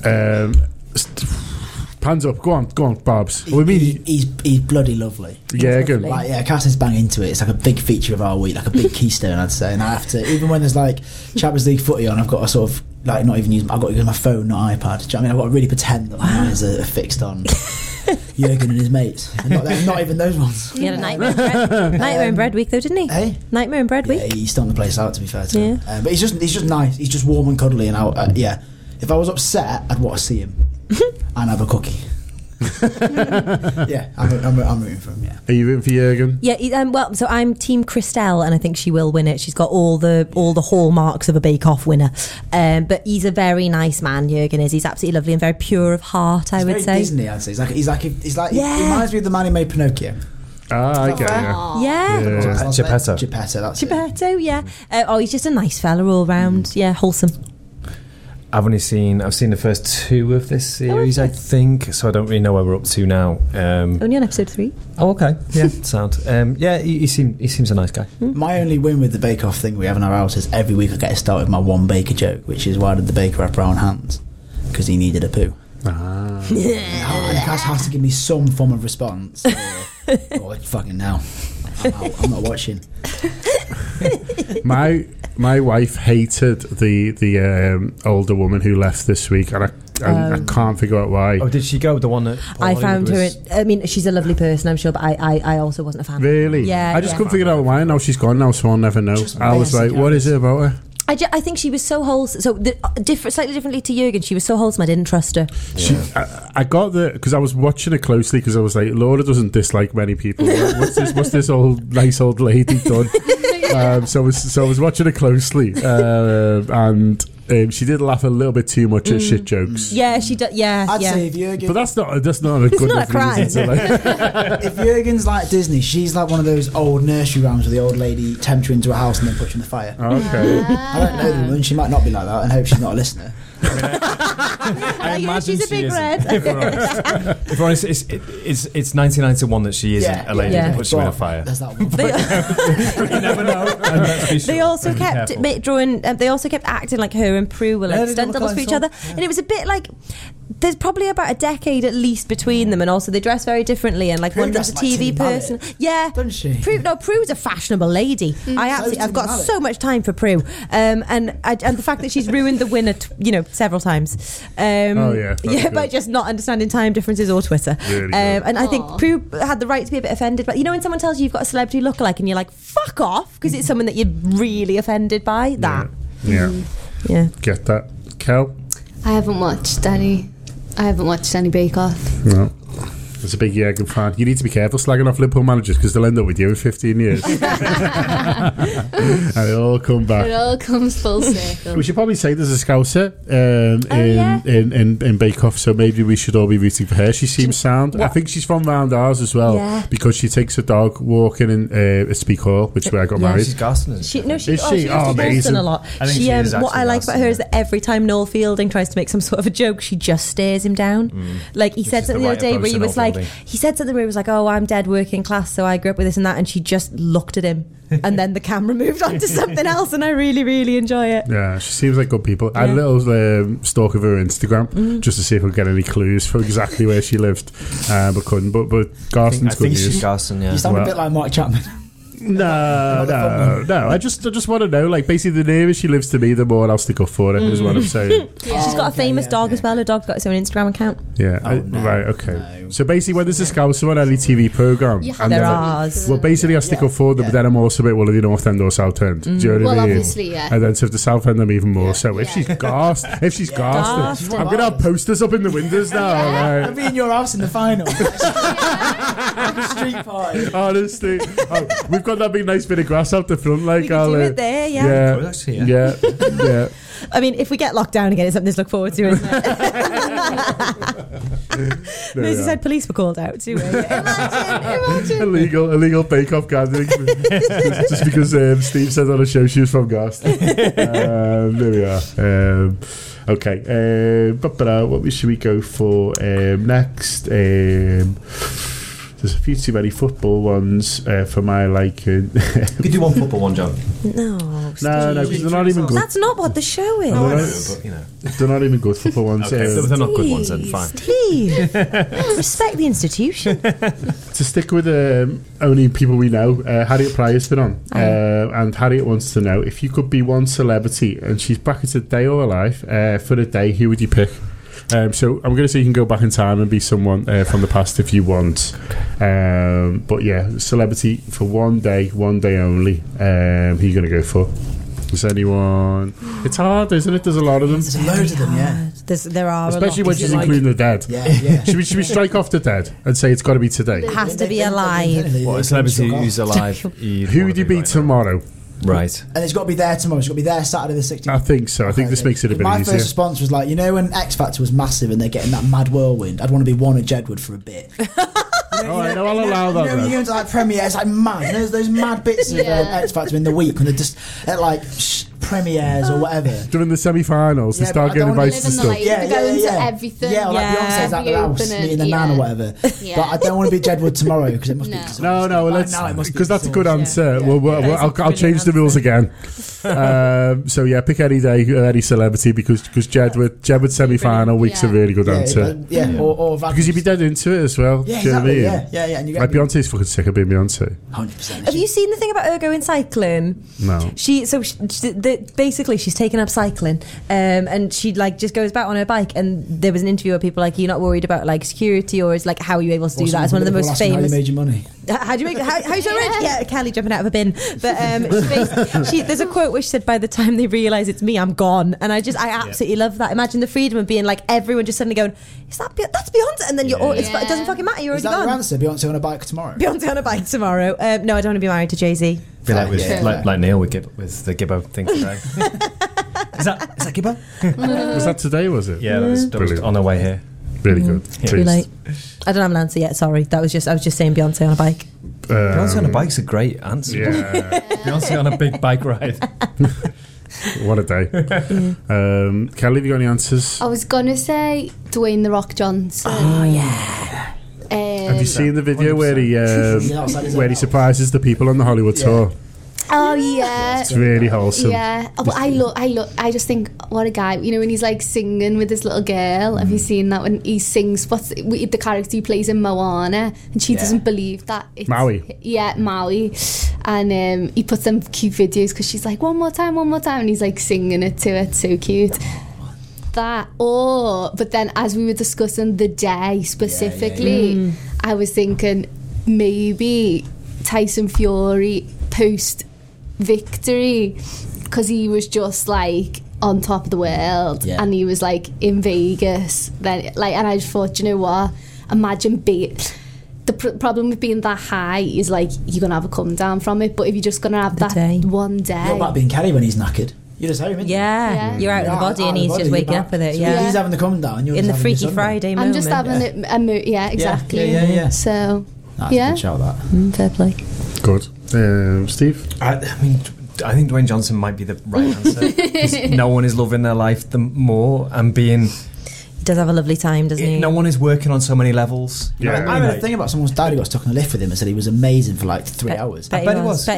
Hands up! Go on, Barbs. He's bloody lovely. Jürgen. Like, yeah, Cassie's bang into it. It's like a big feature of our week, like a big keystone, I'd say. And I have to, even when there's like Champions League footy on, I've got to sort of like not even use. I've got to use my phone, not iPad. Do you know what I mean? I've got to really pretend that my eyes are fixed on Jürgen and his mates. And not even those ones. He had a Nightmare in Bread week though, didn't he? Hey? Nightmare in Bread week. Yeah, he stunk the place out, to be fair to him. But he's just nice. He's just warm and cuddly, and if I was upset, I'd want to see him and have a cookie. Yeah, I'm rooting for him. Yeah. Are you rooting for Jürgen? Yeah. Well, so I'm Team Christelle, and I think she will win it. She's got all the hallmarks of a Bake Off winner. But he's a very nice man. Jürgen is. He's absolutely lovely and very pure of heart. I would say. Disney, I'd say. He's like. He reminds me of the man who made Pinocchio. I get it. Yeah. Geppetto. That's Geppetto. Yeah. He's just a nice fella all round. Yeah, wholesome. I've seen the first 2 of this series, I think, so I don't really know where we're up to now. Only on episode 3. Oh, okay. Yeah, sound. He seems a nice guy. My only win with the Bake Off thing we have in our house is every week I get to start with my one baker joke, which is, why did the baker have brown hands? Because he needed a poo. And Cass has to give me some form of response. Fucking now. I'm not watching. My wife hated the older woman who left this week, and I can't figure out why. Oh, did she go? The one that I found her. I mean, she's a lovely person, I'm sure, but I also wasn't a fan. Really? Yeah. I just couldn't figure out why. Now she's gone now, so I'll never know. I was like, what is it about her? I think she was so wholesome. So slightly differently to Jürgen, she was so wholesome. I didn't trust her. I got because I was watching it closely, because I was like, Laura doesn't dislike many people. What's this nice old lady done? So I was watching it closely, and she did laugh a little bit too much at shit jokes. Yeah, she did. Yeah, I'd say if Jürgen, but that's not a good not a crime. If Jürgen's like Disney, she's like one of those old nursery rhymes where the old lady tempts you into a house and then puts you in the fire. Okay. I don't know the woman. She might not be like that, and hope she's not a listener. I imagine she's a big red. If we're honest, it's 1991 that she isn't a lady that puts you in a fire. There's that one. You never know. They also kept drawing. They also kept acting like her and Prue were like stunt doubles for each other, and it was a bit like. There's probably about a decade at least between them, and also they dress very differently. And like Prue one was a TV person, doesn't she? Prue's a fashionable lady. I've got so much time for Prue, and the fact that she's ruined the winner, several times. By just not understanding time differences or Twitter. Really and I think Prue had the right to be a bit offended. But when someone tells you you've got a celebrity lookalike, and you're like, fuck off, because it's someone that you're really offended by. That. Yeah. Get that, Kel? I haven't watched any Bake Off. No. It's a big Jürgen fan. You need to be careful slagging off Liverpool managers, because they'll end up with you in 15 years. And it'll all come back. It all comes full circle. We should probably say there's a Scouser in Bake Off, so maybe we should all be rooting for her. She seems sound. I think she's from round ours as well, because she takes a dog walking in Speak Hall, which is where I got married. She's Garston. She amazing. A lot. I think what I like about her is that every time Noel Fielding tries to make some sort of a joke, she just stares him down. Like he said something the other day where he was like, oh, I'm dead working class, so I grew up with this and that, and she just looked at him, and then the camera moved on to something else, and I really, really enjoy it. Yeah, she seems like good people. I had a little stalk of her Instagram just to see if we could get any clues for exactly where she lived, but couldn't. But Garston's good news. She's Garston, yeah. You sound a bit like Mark Chapman. No. I just want to know, like, basically the nearer she lives to me, the more I'll stick up for her, is what I'm saying. She's got a famous dog as well. Her dog's got its own Instagram account. Right, okay. No. So basically, when there's a Scouser on any TV programme, they're ours. Well, basically I stick up for them, but then I'm also a bit, well, are they North End or South End? Do you know what I mean? Obviously, yeah. And then so if the South End, I'm even more so. If she's gassed, I'm going to have posters up in the windows now. I'll be in your house in the final. Like a street party. Honestly. We've got that big nice bit of grass out the front, like we can do it there, yeah. Yeah. I mean, if we get locked down again, it's something to look forward to, isn't it? Merseyside police were called out too. Imagine. illegal bake-off gathering just because Steve said on a show she was from Garst. There we are. Okay, what should we go for next? There's a few too many football ones for my liking. You could do one football one, John. No, because they're not even good. That's not what the show is. But, you know. They're not even good football ones. Okay, they're not good ones then, fine. Steve, respect the institution. To stick with only people we know, Harriet Pryor's been on. And Harriet wants to know, if you could be one celebrity, and she's bracketed dead or alive, for a day, who would you pick? So I'm going to say you can go back in time and be someone from the past if you want. But yeah, celebrity for one day only. Who are you going to go for? Is anyone? It's hard, isn't it? There's a lot of them. There's loads of them, yeah. There are especially a lot. when she's including the dead. Yeah. Should we strike off the dead and say it's got to be today? It has to be alive. What, a celebrity who's alive? Who would you be tomorrow? Right. And it's got to be there tomorrow. It's got to be there Saturday the 16th. I think so. I think this makes it a bit my easier. My first response was like, when X Factor was massive and they're getting that mad whirlwind, I'd want to be one of Jedward for a bit. Alright, I'll allow that. When you go into like premieres, like mad. There's those mad bits of X Factor in the week when they're just at like premieres or whatever. During the semi-finals, they start getting invited to stuff. They go into everything. Yeah, like Beyonce's at the house, meeting the nan or whatever. But I don't want to be Jedward tomorrow because it must be. Because that's a good answer. I'll change the rules again. So yeah, pick any day, any celebrity, because Jedward semi-final week's a really good answer. Or because you'd be dead into it as well. Yeah, exactly. Yeah. And like Beyonce's fucking sick of being Beyonce. 100%. Have you seen the thing about her going cycling? No. Basically she's taken up cycling, and she like just goes back on her bike. And there was an interview where people were like, "You're not worried about like security, or is like how are you able to do that?" It's one of the most famous. How you made your money? How do you make? How's your rich? Yeah, Kelly jumping out of a bin. But there's a quote which said, "By the time they realise it's me, I'm gone." And I absolutely love that. Imagine the freedom of being like everyone just suddenly going, "Is that's Beyonce?" And then it doesn't fucking matter. You're already gone. Is that your answer? Beyonce on a bike tomorrow. Beyonce on a bike tomorrow. No, I don't want to be married to Jay-Z. Like Neil with the Gibbo thing today. Is that Gibbo? Was that today? Was it? Yeah, that was on our way here. Really good. Too late. I don't have an answer yet. Sorry, I was just saying Beyonce on a bike. Beyonce on a bike's a great answer. Yeah. Beyonce on a big bike ride. What a day. Kelly, have you got any answers? I was gonna say Dwayne The Rock Johnson. Oh yeah. Have you seen the video where he surprises the people on the Hollywood tour? Oh yeah, it's really wholesome. Yeah, I just think what a guy. When he's like singing with this little girl. Have you seen that when he sings? What's the character he plays in Moana, and she doesn't believe that it's Maui. Yeah, Maui, and he puts them cute videos because she's like one more time, and he's like singing it to it. So cute. But then as we were discussing the day specifically, I was thinking maybe Tyson Fury post victory, because he was just like on top of the world and he was like in Vegas then, like, and I just thought, you know what, imagine the problem with being that high is like you're gonna have a come down from it, but if you're just gonna have one day, you're about being Kelly when he's knackered. You just home, yeah, you're out of the body and he's just waking up with it. So he's having the come down. You're in the Freaky Friday moment. I'm just having it. Yeah, exactly. Yeah. So that's a good shout, that. Fair play. Good. Steve? I think Dwayne Johnson might be the right answer. 'Cause no one is loving their life more and being. He does have a lovely time, doesn't he? No one is working on so many levels. Yeah. I read a thing about someone's dad who got stuck in a lift with him and said he was amazing for like 3 hours. Bet he was.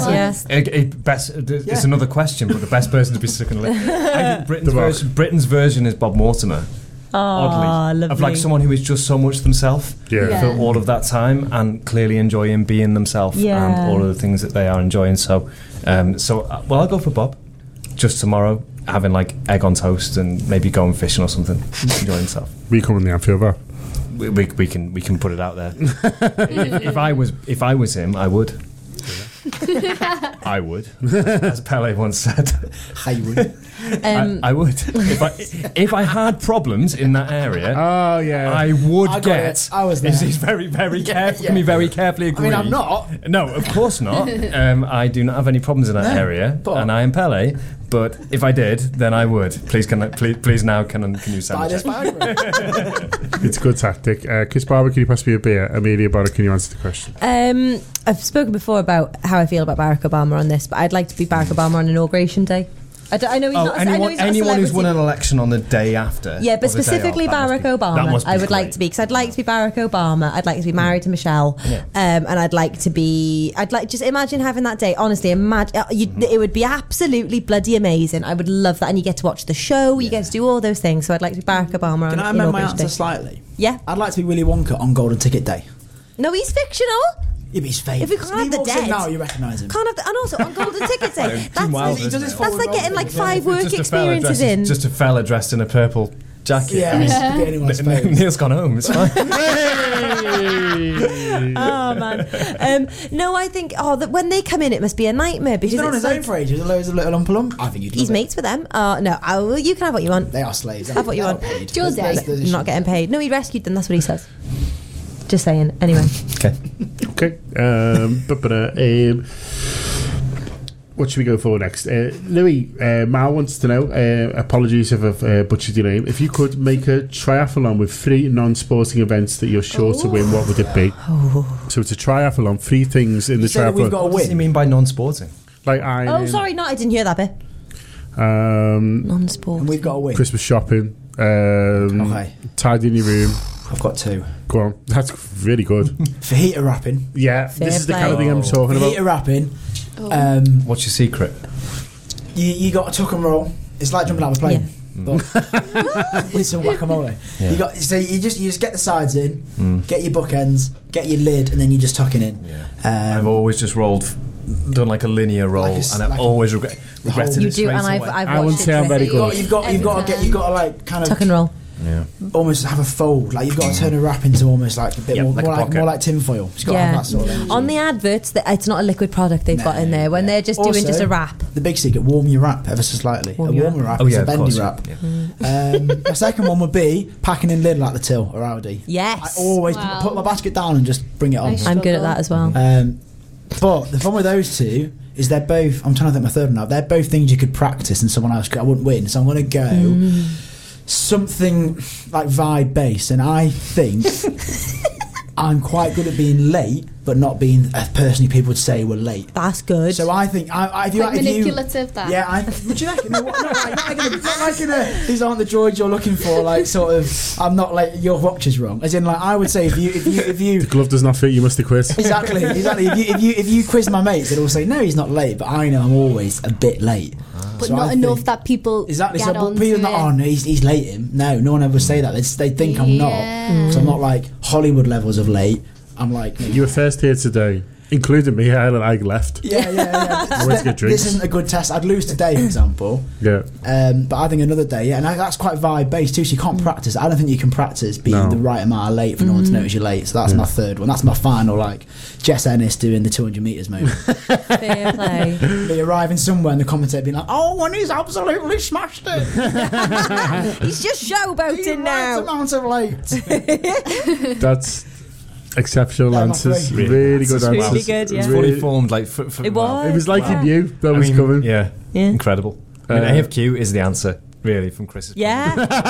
It's another question, but the best person to be stuck in a lift. I think Britain's version is Bob Mortimer. Oddly, lovely. of like someone who is just so much themselves for all of that time and clearly enjoying being themselves and all of the things that they are enjoying. So I'll go for Bob. Just tomorrow, having like egg on toast and maybe going fishing or something, enjoying himself. We come in the Anfield Bar. We can put it out there. If I was him, I would. I would, as Pele once said. I would. I would. If I had problems in that area, Oh yeah. I would I got get. it. I was there. This is very, very careful. yeah. Can we very carefully I agree? mean, I'm not. No, of course not. I do not have any problems in that No, area, but- and I am Pele. But if I did, then I would. Please, please now, can you send Buy me? this Viagra. It's a good tactic. Chris Barber, can you pass me a beer? Amelia Barber, can you answer the question? I've spoken before about how I feel about Barack Obama on this, but I'd like to be Barack Obama on Inauguration Day. I know he's not. anyone who's celebrity. won an election on the day after. Yeah, but or the day specifically of, that Barack must be- that Obama, must be I would like great. to be, because I'd like to be Barack Obama. I'd like to be married to Michelle, and I'd like just imagine having that day. Honestly, imagine it would be absolutely bloody amazing. I would love that, and you get to watch the show. You get to do all those things. So I'd like to be Barack Obama. Can on I amend my Inauguration answer Day. slightly? Yeah. I'd like to be Willy Wonka on Golden Ticket Day. No, he's fictional. Yeah, but he's famous. If we can't have the walks in dead, now, you recognise him. Can't have the, and also on Golden Ticket Day. Team Wild, He does his isn't it? forward That's like getting roll like thing. 5 work Just a fella experiences dressed- in. Just a fella dressed in a purple jacket. Yeah, he's getting on his face. Neil's gone home. It's fine. Oh man, no, I think when they come in, it must be a nightmare because He's been on it's his own like, for ages. Loads of little umpa-lump. I think you'd love he's it. mates with them. No, you can have what you want. They are slaves. Have what you They're want. not paid. Your day. I'm not getting paid. No, he rescued them. That's what he says. Just saying. Anyway, Okay. Okay. What should we go for next? Louis, Mal wants to know, apologies if I've butchered your name, if you could make a triathlon with 3 non-sporting events that you're sure to win, what would it be? So it's a triathlon, 3 things in the So we've got triathlon. to What does he win. mean by non-sporting? Like iron, oh sorry, no, I didn't hear that bit. Non-sport. And we've got to win. Christmas shopping, Okay. tidying your room. I've got 2. Go on, that's really good. Fajita wrapping. Yeah, Fair this is the play. kind of thing I'm talking Fajita about. wrapping. What's your secret? You got to tuck and roll. It's like jumping out of a plane. But with some whack-a-mole. Yeah. You just get the sides in, get your bookends, get your lid, and then you just tuck it in. I've always just done like a linear roll, Like a- and I've like a- always regretted You it do, straight and away. I've I wouldn't watched say I'm it. very You've got, good. you've got to like kind Tuck of and roll. Yeah. almost have a fold. Like you've got to turn a wrap into almost like a bit Yep, more, like a pocket. more like tinfoil. It's got to have that sort of energy. On the adverts, it's not a liquid product they've got in there. When they're just doing Also, just a wrap. The big secret: warm your wrap ever so slightly. Warm a your warmer wrap. Oh It's yeah, a of bendy course. wrap. Yeah. The second one would be packing in lid like the till or Audi. Yes. I always Wow. put my basket down and just bring it on. Nice. I'm good at that as well. But the problem with those two is they're both. I'm trying to think my third one now. They're both things you could practice and someone else. I wouldn't win, so I'm going to go something like vibe based, and I think I'm quite good at being late, but not being a person who people would say were late. That's good. So I think if you Quite if you- manipulative, that. Yeah, would you reckon? Not like in a, these aren't the droids you're looking for. Like sort of, I'm not like your watch is wrong. As in, like I would say if you The glove does not fit, you must have quit. exactly. If you quiz my mates, they'll all say no, he's not late, but I know I'm always a bit late. But So not I enough think- that people Exactly. get So, but onto people are not it. on. He's late. Him. No one ever say that. They think I'm not. Yeah. So I'm not like Hollywood levels of late. I'm like. You were first here today, including me. I left. Yeah. I went to get drinks. This isn't a good test. I'd lose today, for example. Yeah. But I think another day, yeah, and that's quite vibe based too. So you can't practice. I don't think you can practice being No. the right amount of late for no one to notice you're late. So that's my third one. That's my final, like Jess Ennis doing the 200 meters moment. Fair play. Be arriving somewhere and the commentator being like, "Oh, and he's absolutely smashed it. He's just He showboating right now. amount of late." That's exceptional Yeah, answers. really Really good Really answers. good, yeah. It's Really- fully formed, like for It was. It was like Wow. you knew that was coming. Yeah, Yeah. incredible. I mean, AFQ is the answer, really, from Chris's. Yeah.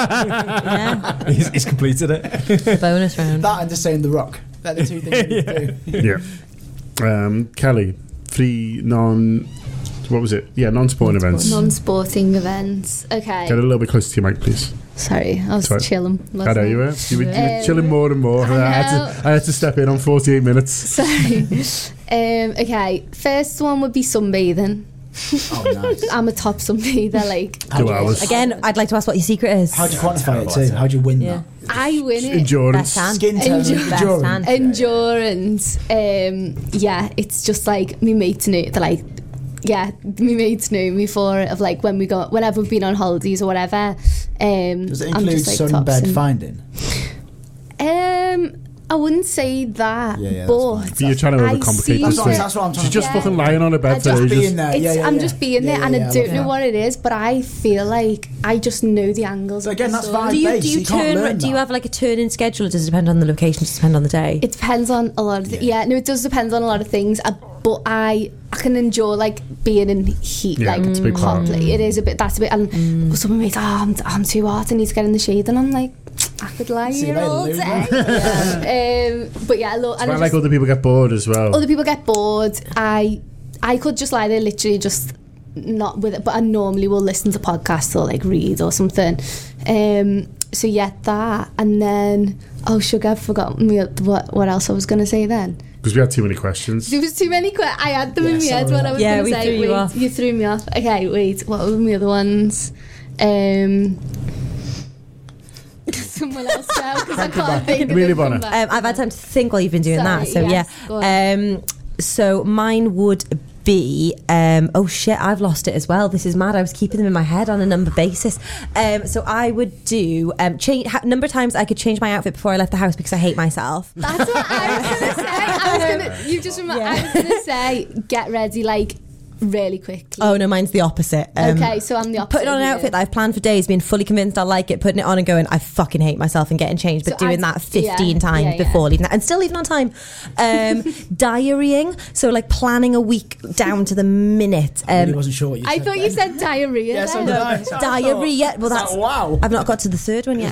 Yeah. He's completed it. Bonus round. That and just saying The Rock. They're the two things you do. Yeah. Kelly, 3 what was it? Yeah, non-sporting events. Non-sporting events. Okay. Get a little bit closer to your mic, please. Sorry, I was Sorry. chilling. I know you were. You were chilling more and more. I I had to step in on 48 minutes. Sorry. Okay, first one would be sunbathing. Oh, nice. I'm a top sunbather. Like, 2 hours. Again, I'd like to ask what your secret is. How'd you quantify it Terrible, too? How'd you win Yeah. that? I win it. Endurance. Best hand. Skin tone, Endurance. endurance. Endurance. Yeah, it's just like me mates knew. They're like, yeah, me mates knew me for it. Of like whenever we've been on holidays or whatever. Does it I'm include just, like, sunbed tops finding? I wouldn't say that, Yeah, but you're trying to overcomplicate this thing. That's what I'm trying She's to just fucking lying on her bed for ages. being there. I'm just being there, and I don't know that. what it is, but I feel like I just know the angles. So again, that's fine. fine. Do you Base, you can't learn do you that. have like a turn-in schedule, or does it depend on the location? Does it depend on the day? It depends on a lot of it does depend on a lot of things, but I can enjoy like being in heat, Yeah, like it's a big part. hotly. It is a bit, that's a bit, and someone makes, I'm too hot, I need to get in the shade, and I'm like, I could lie See you here later, all loser. day. But yeah, look, and But like other people get bored as well. other people get bored. I could just lie there, literally just not with it, but I normally will listen to podcasts or like read or something. So yeah, that, and then sugar, I've forgotten what else I was going to say then. Because we had too many questions. There was too many questions. I had them in my head when I was Yeah, going to we say. threw you off. You threw me off. Okay, wait. What were my other ones? Someone else now, because I can't think of Amelia them. Bonner. I've had time to think while you've been doing Sorry, that. So yes, go on. so mine would be oh shit, I've lost it as well. This is mad. I was keeping them in my head on a number basis. So I would do change number of times I could change my outfit before I left the house because I hate myself. That's what I was going to say. I was going to say, get ready, like, really quickly. Oh no, mine's the opposite. Okay, so I'm the opposite. Putting on an of you. outfit that I've planned for days, being fully convinced I like it, putting it on and going, I fucking hate myself, and getting changed, but So doing I'd- that 15 yeah, times yeah, before leaving that, and still leaving on time. Diarying, so like planning a week down to the minute. I really wasn't sure what you I said thought you then. said diarrhea. Yeah, so then. did I. Diarrhea. Well, that's wow. I've not got to the third one yet.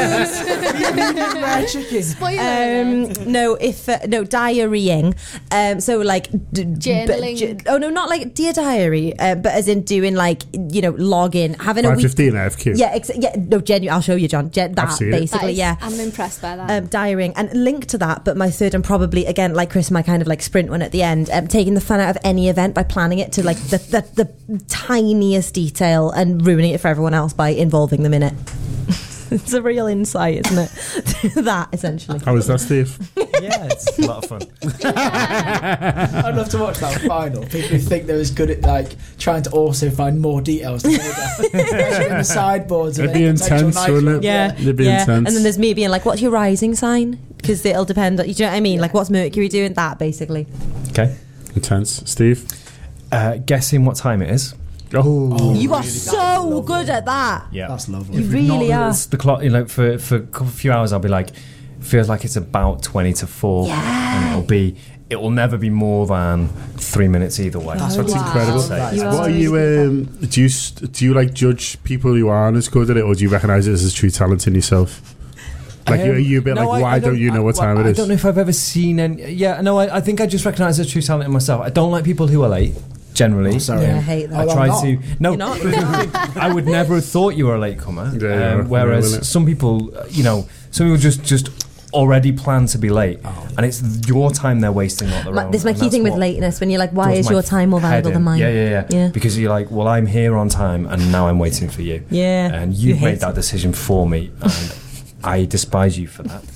Rare chicken. Spoiler. No, diarying. So like Journaling. no, not like dear diary, but as in doing like log in, having a week. 5:15 AFQ. Yeah, no, genuinely, I'll show you, John. That seen it. basically, yeah. I'm impressed by that. Diarying, and linked to that, but my third, and probably again like Chris, my kind of like sprint one at the end, taking the fun out of any event by planning it to like the tiniest detail and ruining it for everyone else by involving them in it. It's a real insight, isn't it? That essentially. How was that, Steve? Yeah, it's a lot of fun. I'd love to watch that final. People who think they're as good at like trying to also find more details to go down. Especially in the sideboards of It'd be intense, wouldn't it? Yeah, It'd be yeah. intense. And then there's me being like, "What's your rising sign?" Because it'll depend. You know what I mean? Like, what's Mercury doing? That basically. Okay. Intense. Steve? Guessing what time it is. Oh. You are so good at that. Yeah. That's lovely. You really are. It's the clock, for a few hours I'll be like, feels like it's about 20 to 4. Yeah. And it will never be more than 3 minutes either way. That's That's Wow. incredible. That You What are are you? Do you like judge people who aren't as good at it, or do you recognise it as a true talent in yourself? Like are you a bit no, like, why don't you know what time it is? I don't know if I've ever seen any. Yeah, no, I think I just recognise a true talent in myself. I don't like people who are late. Generally, Sorry. Yeah, I hate that. I Oh, try I'm not. to. No, You're not? I would never have thought you were a latecomer. Yeah, yeah, whereas yeah. some people, some people just already plan to be late, and it's your time they're wasting, not their own. This is my and key that's thing with what lateness. When you're like, why does is my your time more head valuable in. than mine? Yeah. Because you're like, well, I'm here on time, and now I'm waiting for you. Yeah. And You you've hate made that decision for me, and I despise you for that.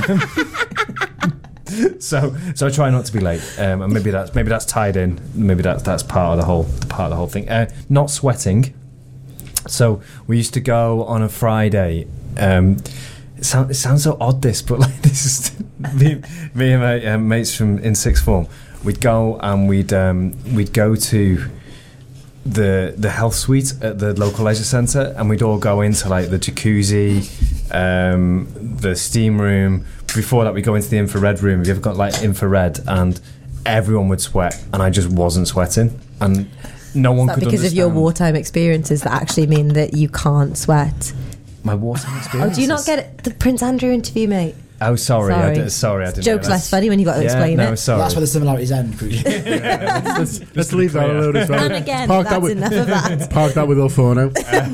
So I try not to be late, and maybe that's tied in. Maybe that's part of the whole thing. Not sweating. So we used to go on a Friday. It sounds so odd, this, but like this is me and my mates from in sixth form. We'd go and we'd go to the health suite at the local leisure centre, and we'd all go into like the jacuzzi, the steam room. Before that, we go into the infrared room. Have you ever got like infrared? And everyone would sweat, and I just wasn't sweating, and no one Is that could because of your understand wartime experiences that actually mean that you can't sweat? my wartime experience. Oh, do you not get it? The Prince Andrew interview, mate? Oh, sorry. I didn't Joke's know. less funny when you got to explain no, it. Sorry. That's where the similarities end. Let's leave that alone as well. And again, Park that's that with, enough of that. Park that with Alforno.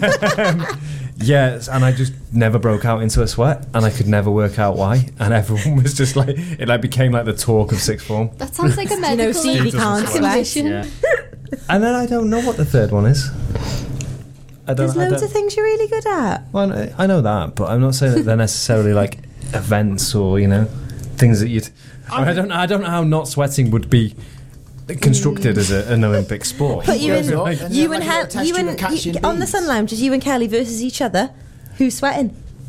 Yes, and I just never broke out into a sweat, and I could never work out why. And everyone was just like, it like became like the talk of sixth form. That sounds like a medical Stevie can't sweat. condition. Yeah. And then I don't know what the third one is. There's loads of things you're really good at. Well, I know that, but I'm not saying that they're necessarily like events or things that you'd. I don't know how not sweating would be constructed as an Olympic sport. But you Goes up, and and you then, and like, a test tube of catching on the bees. Sun Lounge, is you and Kelly versus each other. Who's sweating?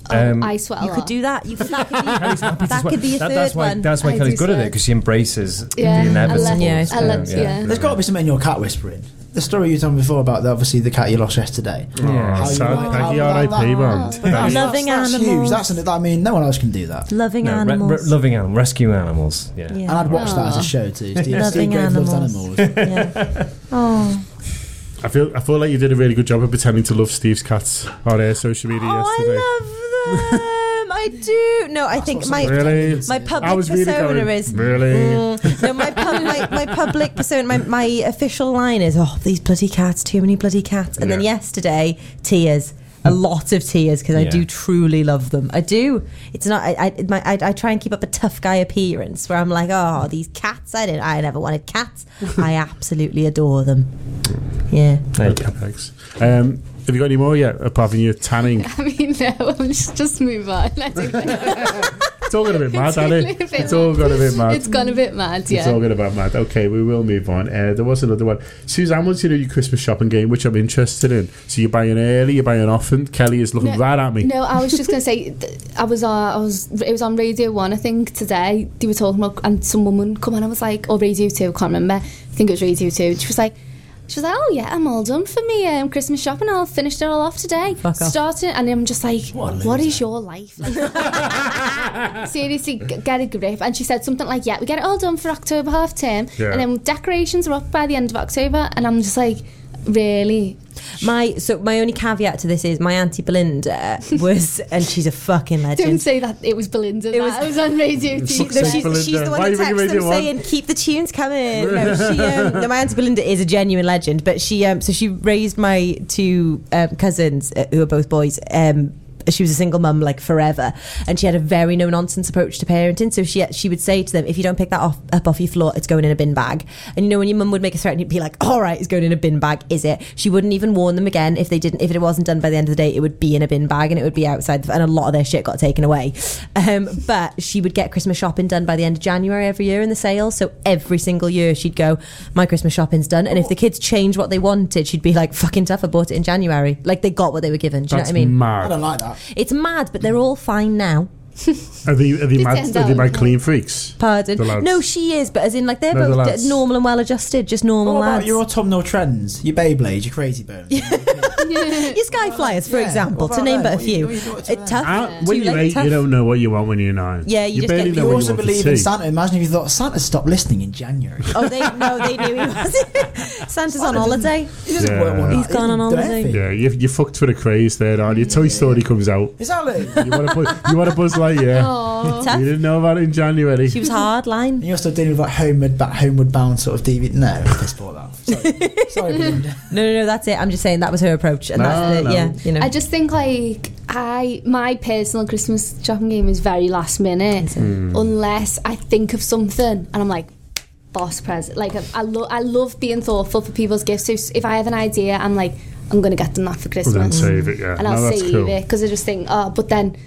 I sweat a lot. You could do that. That could be your third one. That's why Kelly's good at it, because she embraces the inevitable. There's got to be something in your cat whispering. The story you told me before about obviously the cat you lost yesterday. Peggy R.I.P. man. Loving that's animals. Huge. That's I mean, no one else can do that. Loving animals. Loving animals. Rescue animals. Yeah. And I'd watch that as a show too. Loving animals. Yeah. Oh. I feel like you did a really good job of pretending to love Steve's cats on social media yesterday. I love them. I do. No, I think my public persona is no, my public persona. My official line is, "Oh, these bloody cats! Too many bloody cats!" And then yesterday, tears. A lot of tears, because I do truly love them. I do. It's not. I try and keep up a tough guy appearance where I'm like, oh, these cats. I never wanted cats. I absolutely adore them. Yeah. Thanks. Have you got any more yet, apart from your tanning? I mean, no. Just move on. I don't know. It's all got a bit mad, hasn't it? It's all got a bit mad. It's gone a bit mad, yeah. It's all got a bit mad. Okay, we will move on. There was another one. Suzanne wants you to do your Christmas shopping game, which I'm interested in. So you're buying early, you're buying often. Kelly is looking right at me. No, I was just going to say, it was on Radio 1, I think, today. They were talking about, and some woman come on, I was like, or Radio 2, I can't remember. I think it was Radio 2. She was like, oh yeah, I'm all done for me Christmas shopping. I'll finish it all off today. Starting, and I'm just like, what is your life? Seriously, get a grip. And she said something like, yeah, we get it all done for October half term, and then decorations are up by the end of October. And I'm just like, really? My only caveat to this is my auntie Belinda was, and she's a fucking legend. Don't say that it was Belinda. It was on Radio 2. She's the one who texts them saying, keep the tunes coming. No, my auntie Belinda is a genuine legend, but she raised my two cousins who are both boys. She was a single mum like forever, and she had a very no nonsense approach to parenting. So she would say to them, if you don't pick that up off your floor, it's going in a bin bag. And you know, when your mum would make a threat, and you'd be like, all right, it's going in a bin bag, is it? She wouldn't even warn them again if it wasn't done by the end of the day. It would be in a bin bag, and it would be outside, and a lot of their shit got taken away. But she would get Christmas shopping done by the end of January every year in the sale. So every single year she'd go, my Christmas shopping's done. And if the kids changed what they wanted, she'd be like, fucking tough, I bought it in January. Like, they got what they were given. Do you know what I mean? Mad. I don't like that. It's mad, but they're all fine now. Are they mad clean freaks? Pardon? No, she is, but as in, like, they're both normal and well adjusted, just normal what lads. About your autumnal trends, your Beyblade, your Crazy Bones, your Skyflyers, for example, to name but a few. It's tough. When you're 8, you don't know what you want when you're 9. Yeah, you also believe in Santa. Imagine if you thought Santa stopped listening in January. Oh, they knew he was. Santa's on holiday. He doesn't work one. He's gone on holiday. Yeah, you fucked for the craze there, aren't you? Toy Story comes out. Exactly. You want a Buzz Lightyear. You didn't know about it in January. She was hard line. And you're still dealing with that homeward bound sort of DVD. No, I bought that. Sorry, Belinda. No, that's it. I'm just saying that was her approach, and I just think like my personal Christmas shopping game is very last minute, unless I think of something and I'm like, boss present. Like I love being thoughtful for people's gifts. So if I have an idea, I'm like, I'm going to get them that for Christmas. Well, then save it, yeah. And I'll save it because I just think, but then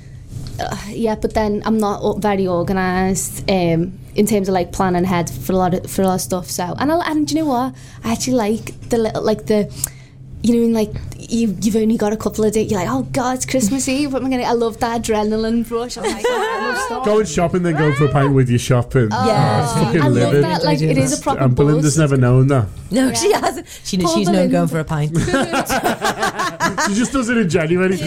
I'm not very organised in terms of like planning ahead for a lot of stuff. So and do you know what? I actually like the little like you've only got a couple of days. You're like, oh God, it's Christmas Eve. What am I gonna? I love that adrenaline rush. I'm like, I love stuff. Going shopping, then going for a pint with your shopping. Yeah, I love that. Like it is a proper. And Belinda's never known that. No, she hasn't. She's known going for a pint. She just does it in January.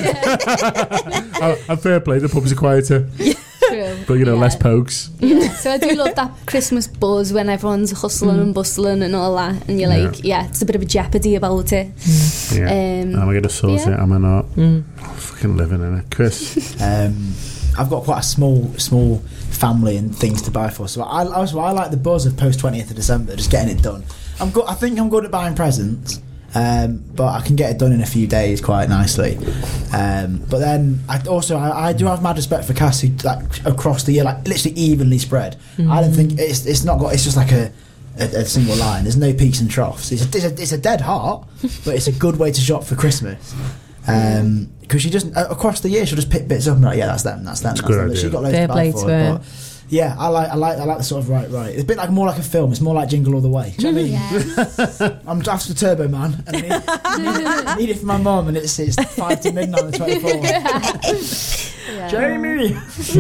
And fair play, the pubs are quieter. True. But less pokes. Yeah. So I do love that Christmas buzz when everyone's hustling and bustling and all that, and you're like, it's a bit of a jeopardy about it. Yeah. Am I going to sort it? Am I not? I'm fucking living in it, Chris. I've got quite a small family and things to buy for, so I like the buzz of post 20th of December, just getting it done. I think I'm good at buying presents. But I can get it done in a few days quite nicely. But then I do have mad respect for Cass, who like across the year, like literally evenly spread. I don't think it's just like a single line. There's no peaks and troughs. It's a dead heart, but it's a good way to shop for Christmas. Because she just across the year she'll just pick bits up and be like, that's them. That's them. She got loads to buy for it. But yeah, I like the sort of right. It's a bit more like a film. It's more like Jingle All the Way. Do you know what I mean? I'm after Turbo Man, and I need it for my mum, and it's 5 to midnight on the 24th. Jamie.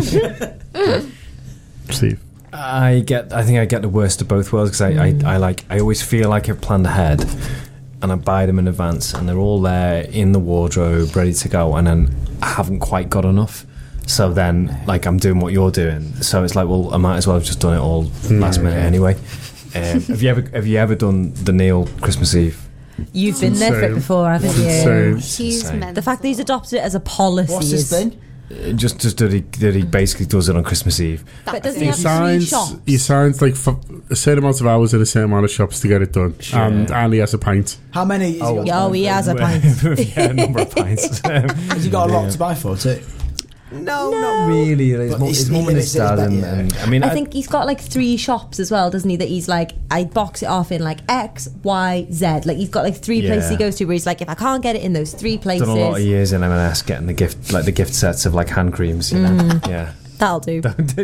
Steve. I think I get the worst of both worlds because I always feel like I've planned ahead and I buy them in advance and they're all there in the wardrobe ready to go, and then I haven't quite got enough. So then, like, I'm doing what you're doing. So it's like, well, I might as well have just done it all last minute anyway. Have you ever done the Neil Christmas Eve? You've been there for it before, haven't you? He's meant The fact that he's adopted it as a policy. What's his thing? Just that he basically does it on Christmas Eve. But doesn't he have 3 shops? He signs like a certain amount of hours in a certain amount of shops to get it done, and he has a pint. How many? He has a pint. Yeah, a number of pints. Has he got a lot to buy for too? No, not really. His mum and his dad, and I mean, I think he's got like 3 shops as well, doesn't he? That he's like, I box it off in like X, Y, Z. Like he's got like 3 places he goes to where he's like, if I can't get it in those 3 places, done a lot of years in M&S getting the gift sets of like hand creams. You know, yeah. That'll do.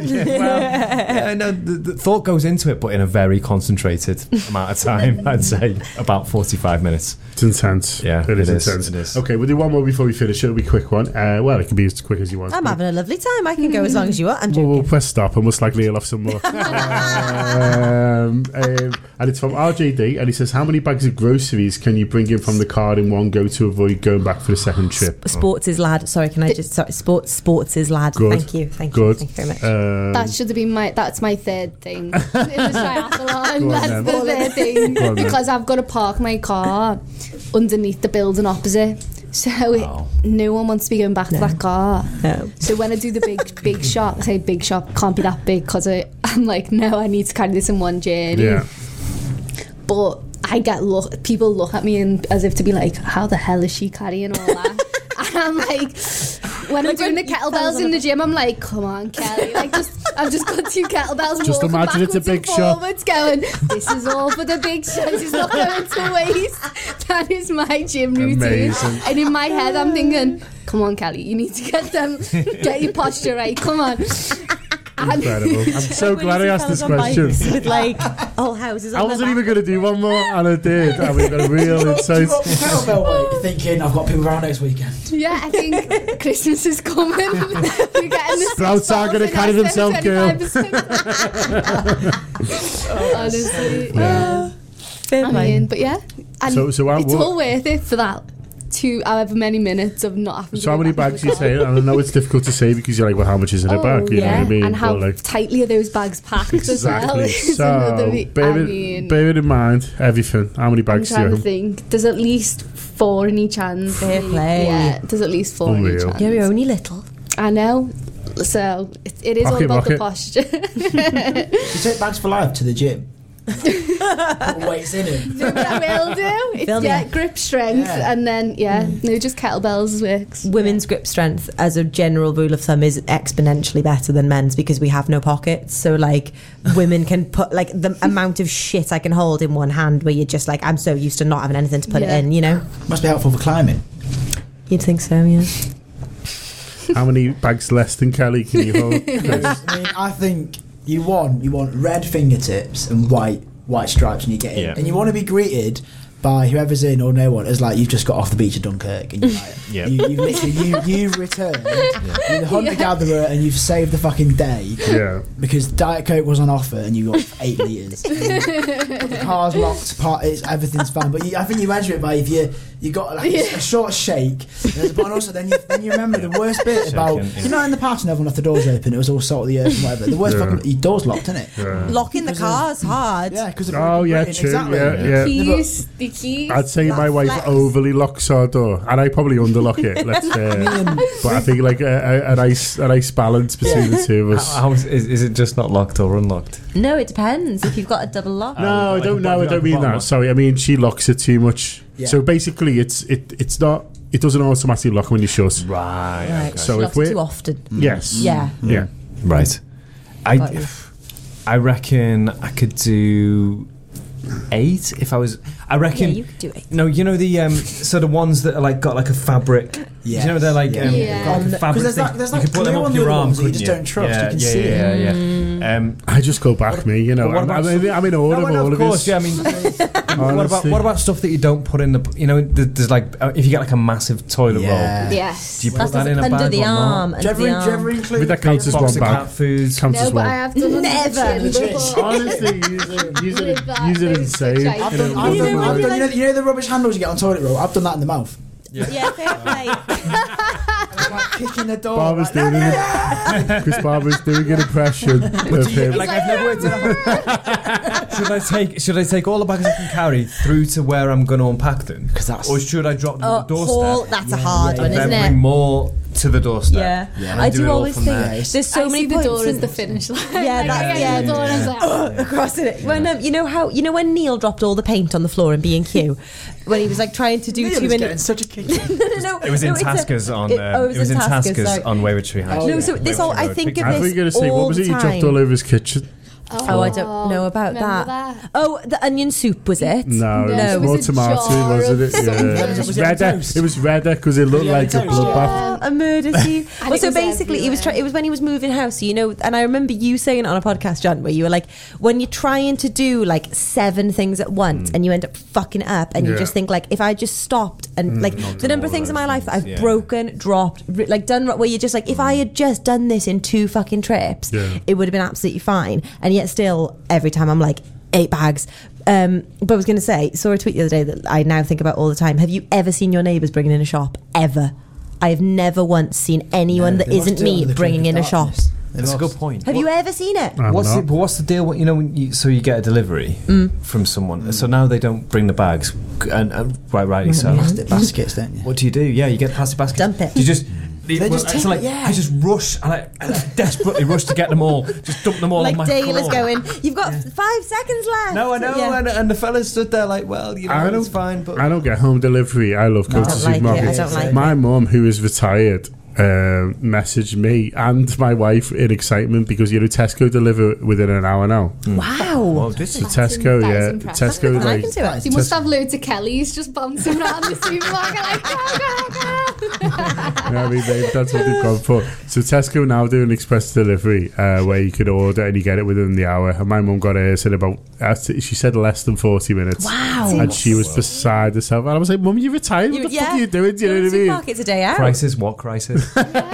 The thought goes into it, but in a very concentrated amount of time. I'd say about 45 minutes. It's intense. Yeah, it is intense. It is. Okay, we'll do one more before we finish. It'll be a quick one. Well, it can be as quick as you want. I'm having a lovely time. I can go as long as you want. I'm joking. We'll press stop and we'll slag Neil off some more. And it's from RJD, and he says, how many bags of groceries can you bring in from the car in one go to avoid going back for the second trip? Sports is lad. Sorry, can I just... Sorry, sports is lad. Good. Thank you. Thank Good. you very much. That should have been that's my third thing in the triathlon. That's the third thing, because I've got to park my car underneath the building opposite, so no one wants to be going back to that car. No. So when I do the big shop, I say big shop can't be that big because I'm like, no, I need to carry this in one journey. Yeah. But I get people look at me and as if to be like, how the hell is she carrying all that? And I'm like, when I'm doing the kettlebells in the gym, I'm like, come on, Kelly. Like, I've just got 2 kettlebells. Just imagine it's a big shot. Going, this is all for the big shot. It's not going to waste. That is my gym routine. Amazing. And in my head, I'm thinking, come on, Kelly, you need to get your posture right. Come on. Incredible. I'm so glad I asked this question. With like whole houses on I wasn't even going to do one more, and I did. I mean, got a real insight. Kettlebell weight, you're thinking, I've got people around next weekend. Yeah, I think Christmas is coming. We're getting this. Sprouts are going to carry themselves, girl. Honestly. Fair play. But yeah. And it's all worth it for that. However many minutes of not having to so how many bags you say? And I know it's difficult to say because you're like, well, how much is in a bag? You know what I mean? And how tightly are those bags packed as well? So bear it in mind, everything. How many bags do you have? Think there's at least 4 in each hand. Fair play. Yeah, there's at least 4 in each hand. You're only little. I know. So it is all about the posture. You take bags for life to the gym. Put weights in it. No, I will do. It's grip strength, and then just kettlebells works. Women's grip strength, as a general rule of thumb, is exponentially better than men's because we have no pockets. So like, women can put like the amount of shit I can hold in one hand, where you're just like, I'm so used to not having anything to put it in. You know, must be helpful for climbing. You'd think so, yeah. How many bags less than Kelly can you hold? I think you want red fingertips and white stripes when you get in, and you want to be greeted by whoever's in or no one as like you've just got off the beach of Dunkirk, and you're like, you've literally you've returned, you're the hunter-gatherer, and you've saved the fucking day, because Diet Coke was on offer and you got 8 litres. The car's locked, everything's fine, but I think you measure it by if you got like a short shake, but also then you remember the worst bit about in the past when everyone left the doors open, it was all salt of the earth and whatever. The worst fucking your door's locked, isn't it? Locking the car's hard. Yeah, because true. Exactly. The keys. I'd say my wife overly locks our door, and I probably underlock it. Let's say, but I think like a nice balance between the two of us. How is it just not locked or unlocked? No, it depends. If you've got a double lock. No, I don't know. I don't mean that. Sorry, I mean she locks it too much. Yeah. So basically, it's not. It doesn't automatically lock when you shut. Right. Okay. So if we're too often. Yes. Yeah. Right. I reckon I could do 8 if I was. I reckon. Yeah, you could do it. No, you know the so the ones that are like got like a fabric. Yeah. You know they're like Yeah. got like a fabric. Because thing. there's you like could put them glue up on your the arm. ones that you couldn't just don't trust. You can see it. Yeah. I just go back, me. You know, But what about I'm in order of all of of course, this. yeah. I mean, what about stuff that you don't put in the? You know, there's like if you get like a massive toilet roll. Yes. Do you put That's that in a under bag the or not? arm. Do Under the you ever arm. include But that counts as Box one of bag. cat food. Counts No, as but I one. have done Never. Honestly, use it and save. I've done, you know the rubbish handles you get on toilet roll? I've done that in the mouth. Yeah, fair play. Like kicking the door. Barbara's doing it. Chris Barber's doing an impression of him. Like I've never worked it out. Should I take all the bags I can carry through to where I'm going to unpack them? Or should I drop them at the doorstep? Paul, that's a hard one, and isn't then it? bring more to the doorstep? Yeah. And I do it do all always from think there. there's so I many see the points door in- as the finish line. Yeah, Like, that's I get the door and I was like, across it. When you know when Neil dropped all the paint on the floor in B&Q when he was like trying to do Neil too was many. getting such a kick. No, It was in it's a- Taskers on. it was in Taskers, sorry. on Wayward Tree High. No, so this all I think of I thought you were going to this say, all what was the it you dropped time. all over his kitchen? Oh, I don't know about remember that. Oh, the onion soup was it? No, No, it it was was more a tomato, jar wasn't of it? something. Yeah. Was it redder. toast? It was redder because it looked Yeah, like a toast, bloodbath. A murder scene. And Well, it so was basically, it was everywhere. it was when he was moving house, you know. And I remember you saying it on a podcast, John, where you were like, when you're trying to do like 7 things at once, and you end up fucking it up, and you Yeah. just think like, if I just stopped and like the number of things in my life that I've broken, dropped, like done, where you're just like, if I had just done this in 2 fucking trips, it would have been absolutely fine. And yet still, every time I'm like, 8 bags. But I was going to say, saw a tweet the other day that I now think about all the time. Have you ever seen your neighbours bringing in a shop? Ever? I have never once seen anyone that isn't me bringing in a shop. That's a good point. Have you ever seen it? What's the deal? You know, when you get a delivery from someone, so now they don't bring the bags, and rightly so. Plastic baskets, don't you? What do? Yeah, you get plastic baskets. Dump it. Do you just? just take it, yeah. I just rush and I desperately rush to get them all. Just dump them all Like on my Dale floor. is going, you've got 5 seconds left. No, I know, Yeah. and the fellas stood there like, well, you know, it's fine, but I don't get home delivery. I love going to I don't like it. I supermarkets. don't like My mum, who is retired, messaged me and my wife in excitement because Tesco deliver within an hour now. Wow. well, this So is Tesco, that is yeah, impressive. Tesco, I like can do it. You must have loads of Kellys just bouncing around the supermarket like, I mean, that's what they've gone for. So Tesco now do an express delivery where you can order and you get it within the hour. And my mum got hers in about, she said less than 40 minutes. Wow. And she was beside herself. And I was like, Mum, you retired? What the fuck are you doing? Do you know what I mean? Supermarket's a day out. crisis. What crisis?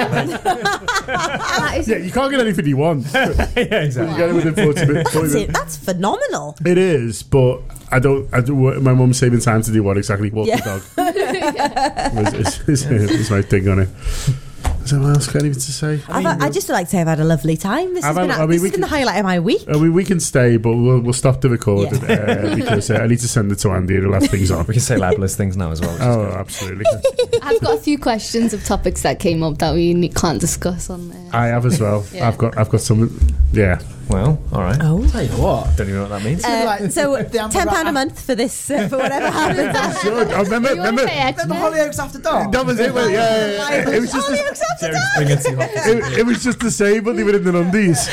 Yeah, you can't get anything you want. Yeah, exactly. You get it within 40 minutes. That's it. That's phenomenal. It is, but I don't. My mum's saving time to do what exactly? Walk Yeah. the dog. Is my thing on it. Is there anything else got anything to say? I just like to say I've had a lovely time. This has been, we this has been can- the highlight of my week. I mean, we can stay, but we'll stop the recording because I need to send it to Andy and he'll have things on. We can say libelous things now as well. Oh, absolutely. I've got a few questions of topics that came up that we can't discuss on there. I have as well. Yeah. I've got some. Yeah. Well, all right. Oh. Tell you what. Don't even know what that means. So the £10 a month for this for whatever happens. Sure. I remember. You want to pay extra? The Hollyoaks After Dark. That was it. Well, yeah. It was just. Jerry's bringing too hot. It was just the same, but they were in the undies.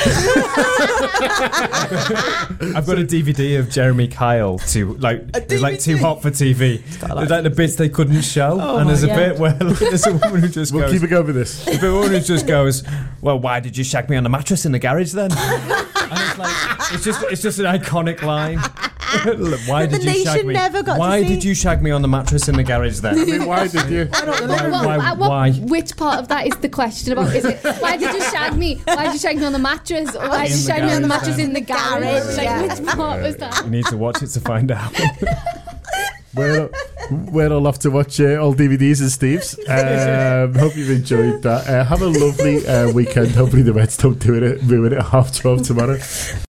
I've got a DVD of Jeremy Kyle to it's like Too Hot for TV. It's like the bits they couldn't show, and there's a God. bit where there's a woman who just We'll goes. keep it going with this. The woman who just goes, well, why did you shag me on the mattress in the garage then? And it's like it's just an iconic line. Why But the did you shag nation me? never got to Why see. did you shag me on the mattress in the garage then? I mean, why did you? Why? Which part of that is the question about? Is it why did you shag me? Why did you shag me on the mattress? Or why did you In the shag me on the garage mattress then. in the garage? Like, Yeah. which part was that? You need to watch it to find out. We're all off to watch all DVDs and Steve's. Hope you've enjoyed that. Have a lovely weekend. Hopefully the Reds don't ruin it at 12:30 tomorrow.